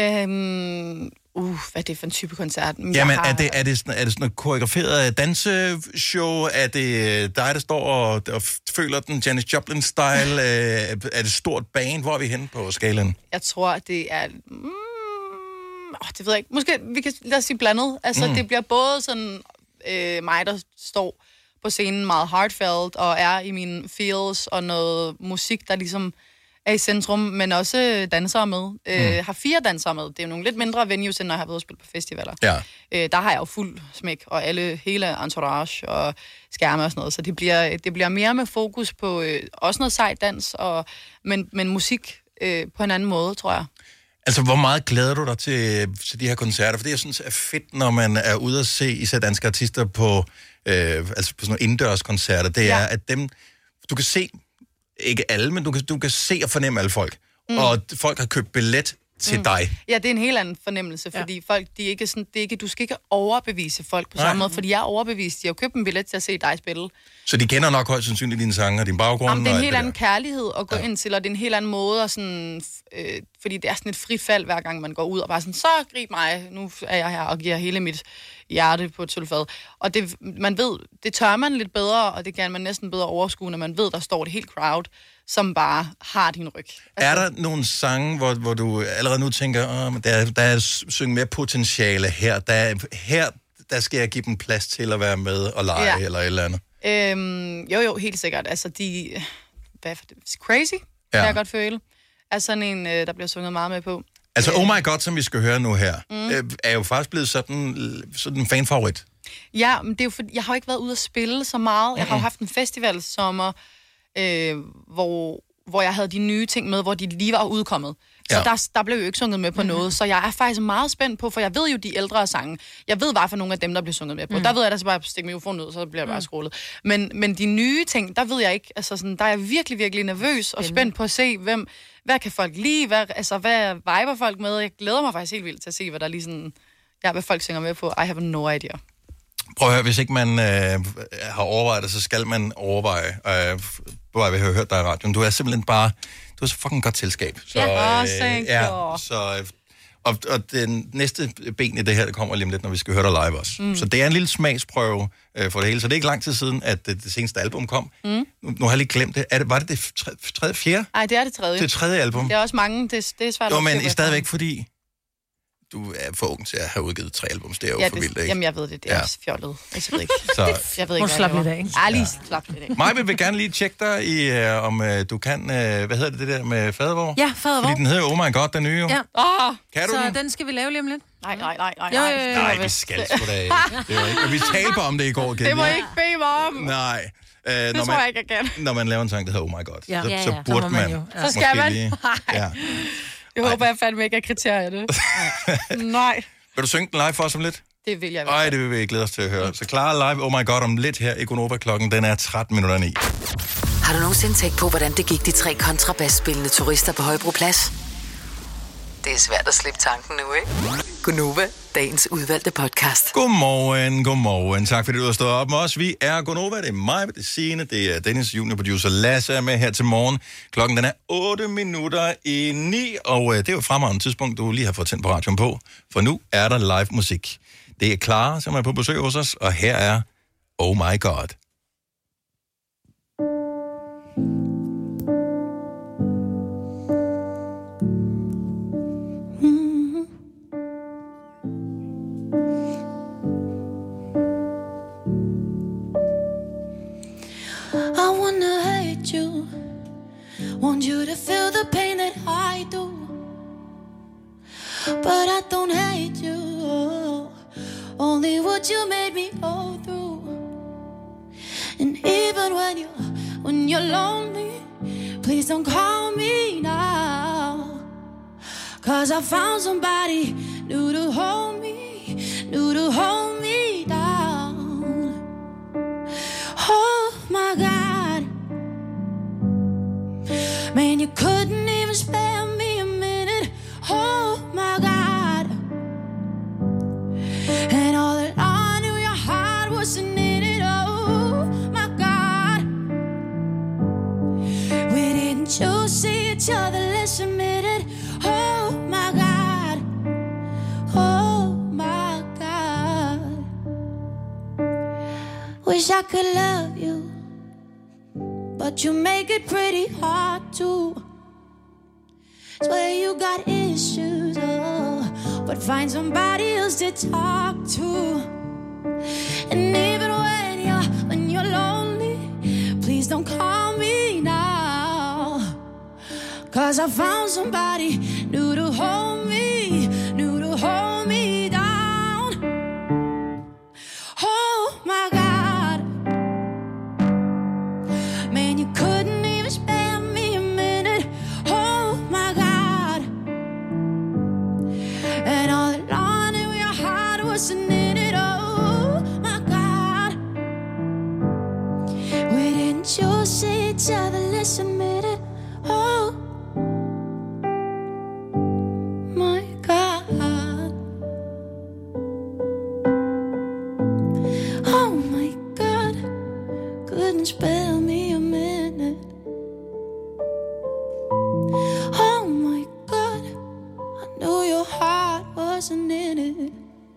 Hvad er det for en type koncert? Jamen, er det sådan noget koreograferet danseshow? Er det dig, der står og føler den Janis Joplin-style? Er det stort band? Hvor er vi henne på skalaen? Jeg tror, det er... det ved jeg ikke. Måske, lad os sige blandet. Altså, det bliver både sådan mig, der står på scenen meget heartfelt, og er i mine feels, og noget musik, der ligesom... er i centrum, men også dansere med. Har 4 dansere med. Det er jo nogle lidt mindre venues, end når jeg har været og spille på festivaler. Ja. Der har jeg jo fuld smæk, og hele entourage og skærme og sådan noget. Så det bliver mere med fokus på også noget sejt dans, men musik på en anden måde, tror jeg. Altså, hvor meget glæder du dig til de her koncerter? For det, jeg synes er fedt, når man er ude at se især danske artister på sådan nogle indendørskoncerter, det er, at dem... Du kan se... Ikke alle, men du kan se og fornemme alle folk. Og folk har købt billet til dig. Ja, det er en helt anden fornemmelse, fordi folk, du skal ikke overbevise folk på samme måde, fordi jeg er overbevist. De har købt en billet til at se dig spille. Så de kender nok højst sandsynligt dine sange og din baggrund? Jamen, det er en helt anden kærlighed at gå ind til, og det er en helt anden måde, sådan, fordi det er sådan et frifald, hver gang man går ud, og bare sådan, så grib mig, nu er jeg her og giver hele mit hjerte på et sølvfad. Og det, man ved, det tør man lidt bedre, og det kan man næsten bedre overskue, når man ved, der står et helt crowd, som bare har din ryg. Altså, er der nogle sange, hvor du allerede nu tænker, der er synge mere potentiale her, der skal jeg give dem plads til at være med og lege, eller et eller andet? Jo, helt sikkert. Altså, Crazy, kan jeg godt føle. Altså sådan en, der bliver sunget meget med på. Altså, Oh My God, som vi skal høre nu her, er jo faktisk blevet sådan en fanfavorit. Ja, men det er jo fordi, jeg har jo ikke været ude at spille så meget. Jeg har jo haft en festivalsommer, hvor jeg havde de nye ting med, hvor de lige var udkommet. Så der blev jo ikke sunget med på noget. Så jeg er faktisk meget spændt på, for jeg ved jo de ældre sange. Jeg ved bare for nogle af dem, der bliver sunget med på. Der ved jeg, at så bare stikke mikrofonen ud, så bliver jeg bare scrollet. Men de nye ting, der ved jeg ikke. Altså sådan, der er jeg virkelig, virkelig nervøs og spændt på at se, hvad kan folk lide? Hvad viber folk med? Jeg glæder mig faktisk helt vildt til at se, hvad der lige sådan... hvad folk synger med på. I have no idea. Prøv at høre, hvis ikke man har overvejet det, så skal man overveje, hvor jeg har hørt dig i radioen. Du er simpelthen bare, du er så fucking godt selskab. Så, og den næste ben i det her, det kommer lige om lidt, når vi skal høre dig live også. Så det er en lille smagsprøve for det hele. Så det er ikke lang tid siden, at det seneste album kom. Nu har jeg lige glemt det. Var det tredje, fjerde? Nej, det er det tredje. Det er tredje album. Det er også mange, det er svært. Jo, men i stadigvæk, fordi du er for ung til at have udgivet 3 albums. Det er jo for vildt, ikke? Jamen, jeg ved det. Det er også fjollet. Jeg ved ikke. Så jeg ved ikke, slap lidt af, ikke? Lige slap lidt af. Maja vil gerne lige tjekke dig i, om du kan, hvad hedder det der med fadervor? Ja, fadervor. Fordi den hedder Oh My God, den nye jo. Ja. Kan du så den? den skal vi lave lige om lidt. Nej. Nej, vi skal sgu da ikke. Det var ikke. Og vi talte om det i går. Det må I ikke bede mig om. Nej. Det tror jeg ikke, jeg kan. Når man laver en sang, der hedder Oh My God, så så burde man jo. Så skal man. Ja. Jeg håber, jeg fandme ikke er kriterier det. Nej. Vil du synge den live for os om lidt? Det vil jeg. Nej, det vil vi glæde os til at høre. Så klar live Oh My God om lidt her i Gonova. Klokken den er 13:09. Har du nogensinde tænkt på, hvordan det gik de 3 kontrabasspillende turister på Højbroplads? Det er svært at slippe tanken nu, ikke? Gonova, dagens udvalgte podcast. Godmorgen. Tak fordi du har stået op med os. Vi er Gonova, det er mig, det er Signe, det er Dennis, juniorproducer Lasse er med her til morgen. Klokken den er 8:09, og det er jo et fremragende tidspunkt, du lige har fået tændt på radioen på. For nu er der live musik. Det er Clara, som er på besøg hos os, og her er Oh My God. I wanna hate you, want you to feel the pain that I do, but I don't hate you, only what you made me go through. And even when you're lonely, please don't call me now, 'cause I found somebody new to hold me down. Oh my God, man, you couldn't even spare me a minute. Oh my God, and all that I knew your heart wasn't in it. Oh my God, we didn't choose see each other, let's admit it. Oh my God, oh my God, wish I could love you, but you make it pretty hard to. Swear you got issues, but find somebody else to talk to. And even when you're lonely, please don't call me now, 'cause I found somebody new to hold me down. Oh my God, man, you couldn't even spare me a minute. Oh my God, and all along in your heart wasn't in it. Oh my God, we didn't choose see each other, let's admit it. Oh my God, oh my God, couldn't spare me a minute. Oh my God, I knew your heart wasn't in it.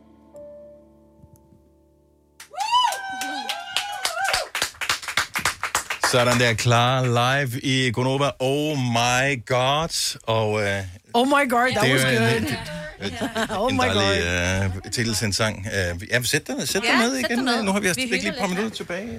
Sådan der, klar live i Gonova. Oh My God. Og, Oh my God, that was good. Oh en my God. dejlig titelsendt sang. Ja, sæt dig ned igen. Nu har vi altså lige et par minutter tilbage.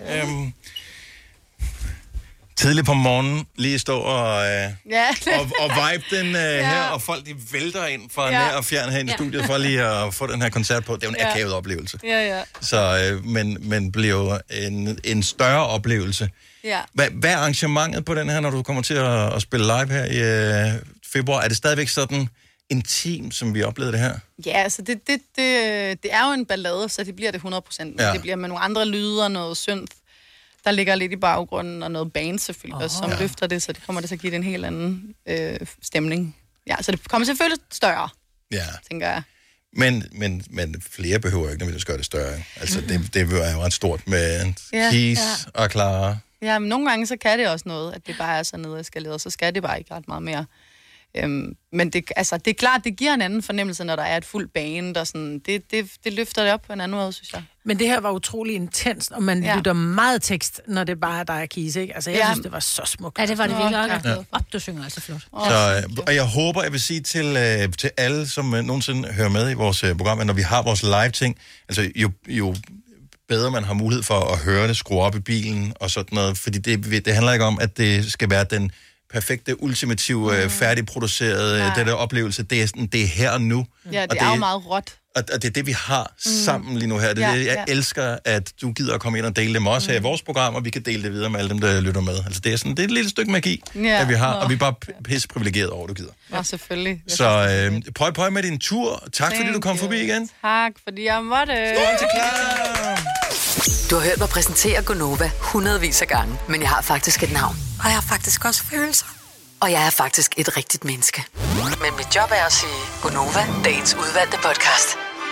Tidligt på morgenen, lige stå og vibe den her, og folk de vælter ind fra nær og fjern her i studiet for lige at få den her koncert på. Det er jo en akavet oplevelse. Så, men bliver en større oplevelse. Hvad er arrangementet på den her, når du kommer til at spille live her i februar? Er det stadigvæk sådan intim, som vi oplevede det her? Ja, altså det er jo en ballade, så det bliver det 100%. Ja. Det bliver med nogle andre lyder, noget synth, der ligger lidt i baggrunden, og noget band selvfølgelig, som løfter det, så det kommer det til at give det en helt anden stemning. Ja, så det kommer selvfølgelig større, tænker jeg. Men flere behøver ikke, når vi gøre det større. Altså, det er jo ret stort med Kis og Clara. Ja, men nogle gange så kan det også noget, at det bare er så nedeskaleret, så skal det bare ikke ret meget mere. Men det er klart, det giver en anden fornemmelse, når der er et fuld bane, der sådan, det løfter det op på en anden måde, synes jeg. Men det her var utrolig intenst, og man lytter meget tekst, når det bare er dig og Kis, ikke? Altså, jeg synes, det var så smukt. Ja, det var det virkelig. Du synger altså flot. Og jeg håber, jeg vil sige til alle, som nogensinde hører med i vores program, at når vi har vores live-ting, altså jo bedre man har mulighed for at høre det, skrue op i bilen og sådan noget, fordi det handler ikke om, at det skal være den perfekte, ultimative, færdigproducerede det der oplevelse. Det er her og nu. Ja, det er jo meget råt. Og det er det, vi har sammen lige nu her. Jeg elsker, at du gider at komme ind og dele det med os her i vores program, og vi kan dele det videre med alle dem, der lytter med. Altså, det er et lille stykke magi, at vi har, og vi er bare pisse privilegeret over, du gider. Ja, selvfølgelig. Så prøv med din tur. Tak, fordi du kom forbi igen. Tak, fordi jeg måtte. Skål til Clara! Du har hørt mig præsentere Gonova hundredvis af gange, men jeg har faktisk et navn. Og jeg har faktisk også følelser. Og jeg er faktisk et rigtigt menneske. Men mit job er at sige Gonova, dagens udvalgte podcast.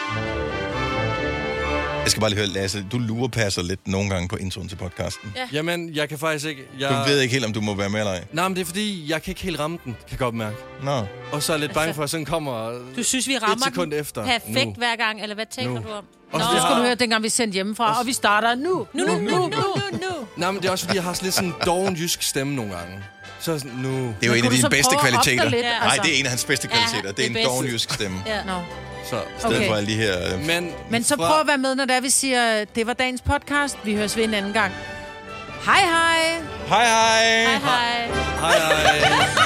Jeg skal bare lige høre, Lasse, du lurepasser lidt nogle gange på introen til podcasten. Ja. Jamen, jeg kan faktisk ikke... Du ved ikke helt, om du må være med eller ej? Nej, men det er fordi, jeg kan ikke helt ramme den, kan jeg godt mærke. Nå. Og så er jeg lidt bange for, at sådan kommer du synes, vi rammer et sekund den efter. perfekt hver gang, eller hvad tænker du om? Nå, det skulle du høre, dengang vi sendte hjemmefra, og vi starter nu. Nej, men det er også fordi, jeg har lidt sådan en doven jysk stemme nogle gange. Så sådan, nu... Det er jo en af dine bedste kvaliteter. Lidt, Nej, det er en af hans bedste kvaliteter. Det er en doven jysk stemme. Ja. No. Så i stedet for alle de her... Men så prøv at være med, når der vi siger, det var dagens podcast. Vi høres ved en anden gang. Hej hej! Hej hej! Hej hej! Hej hej!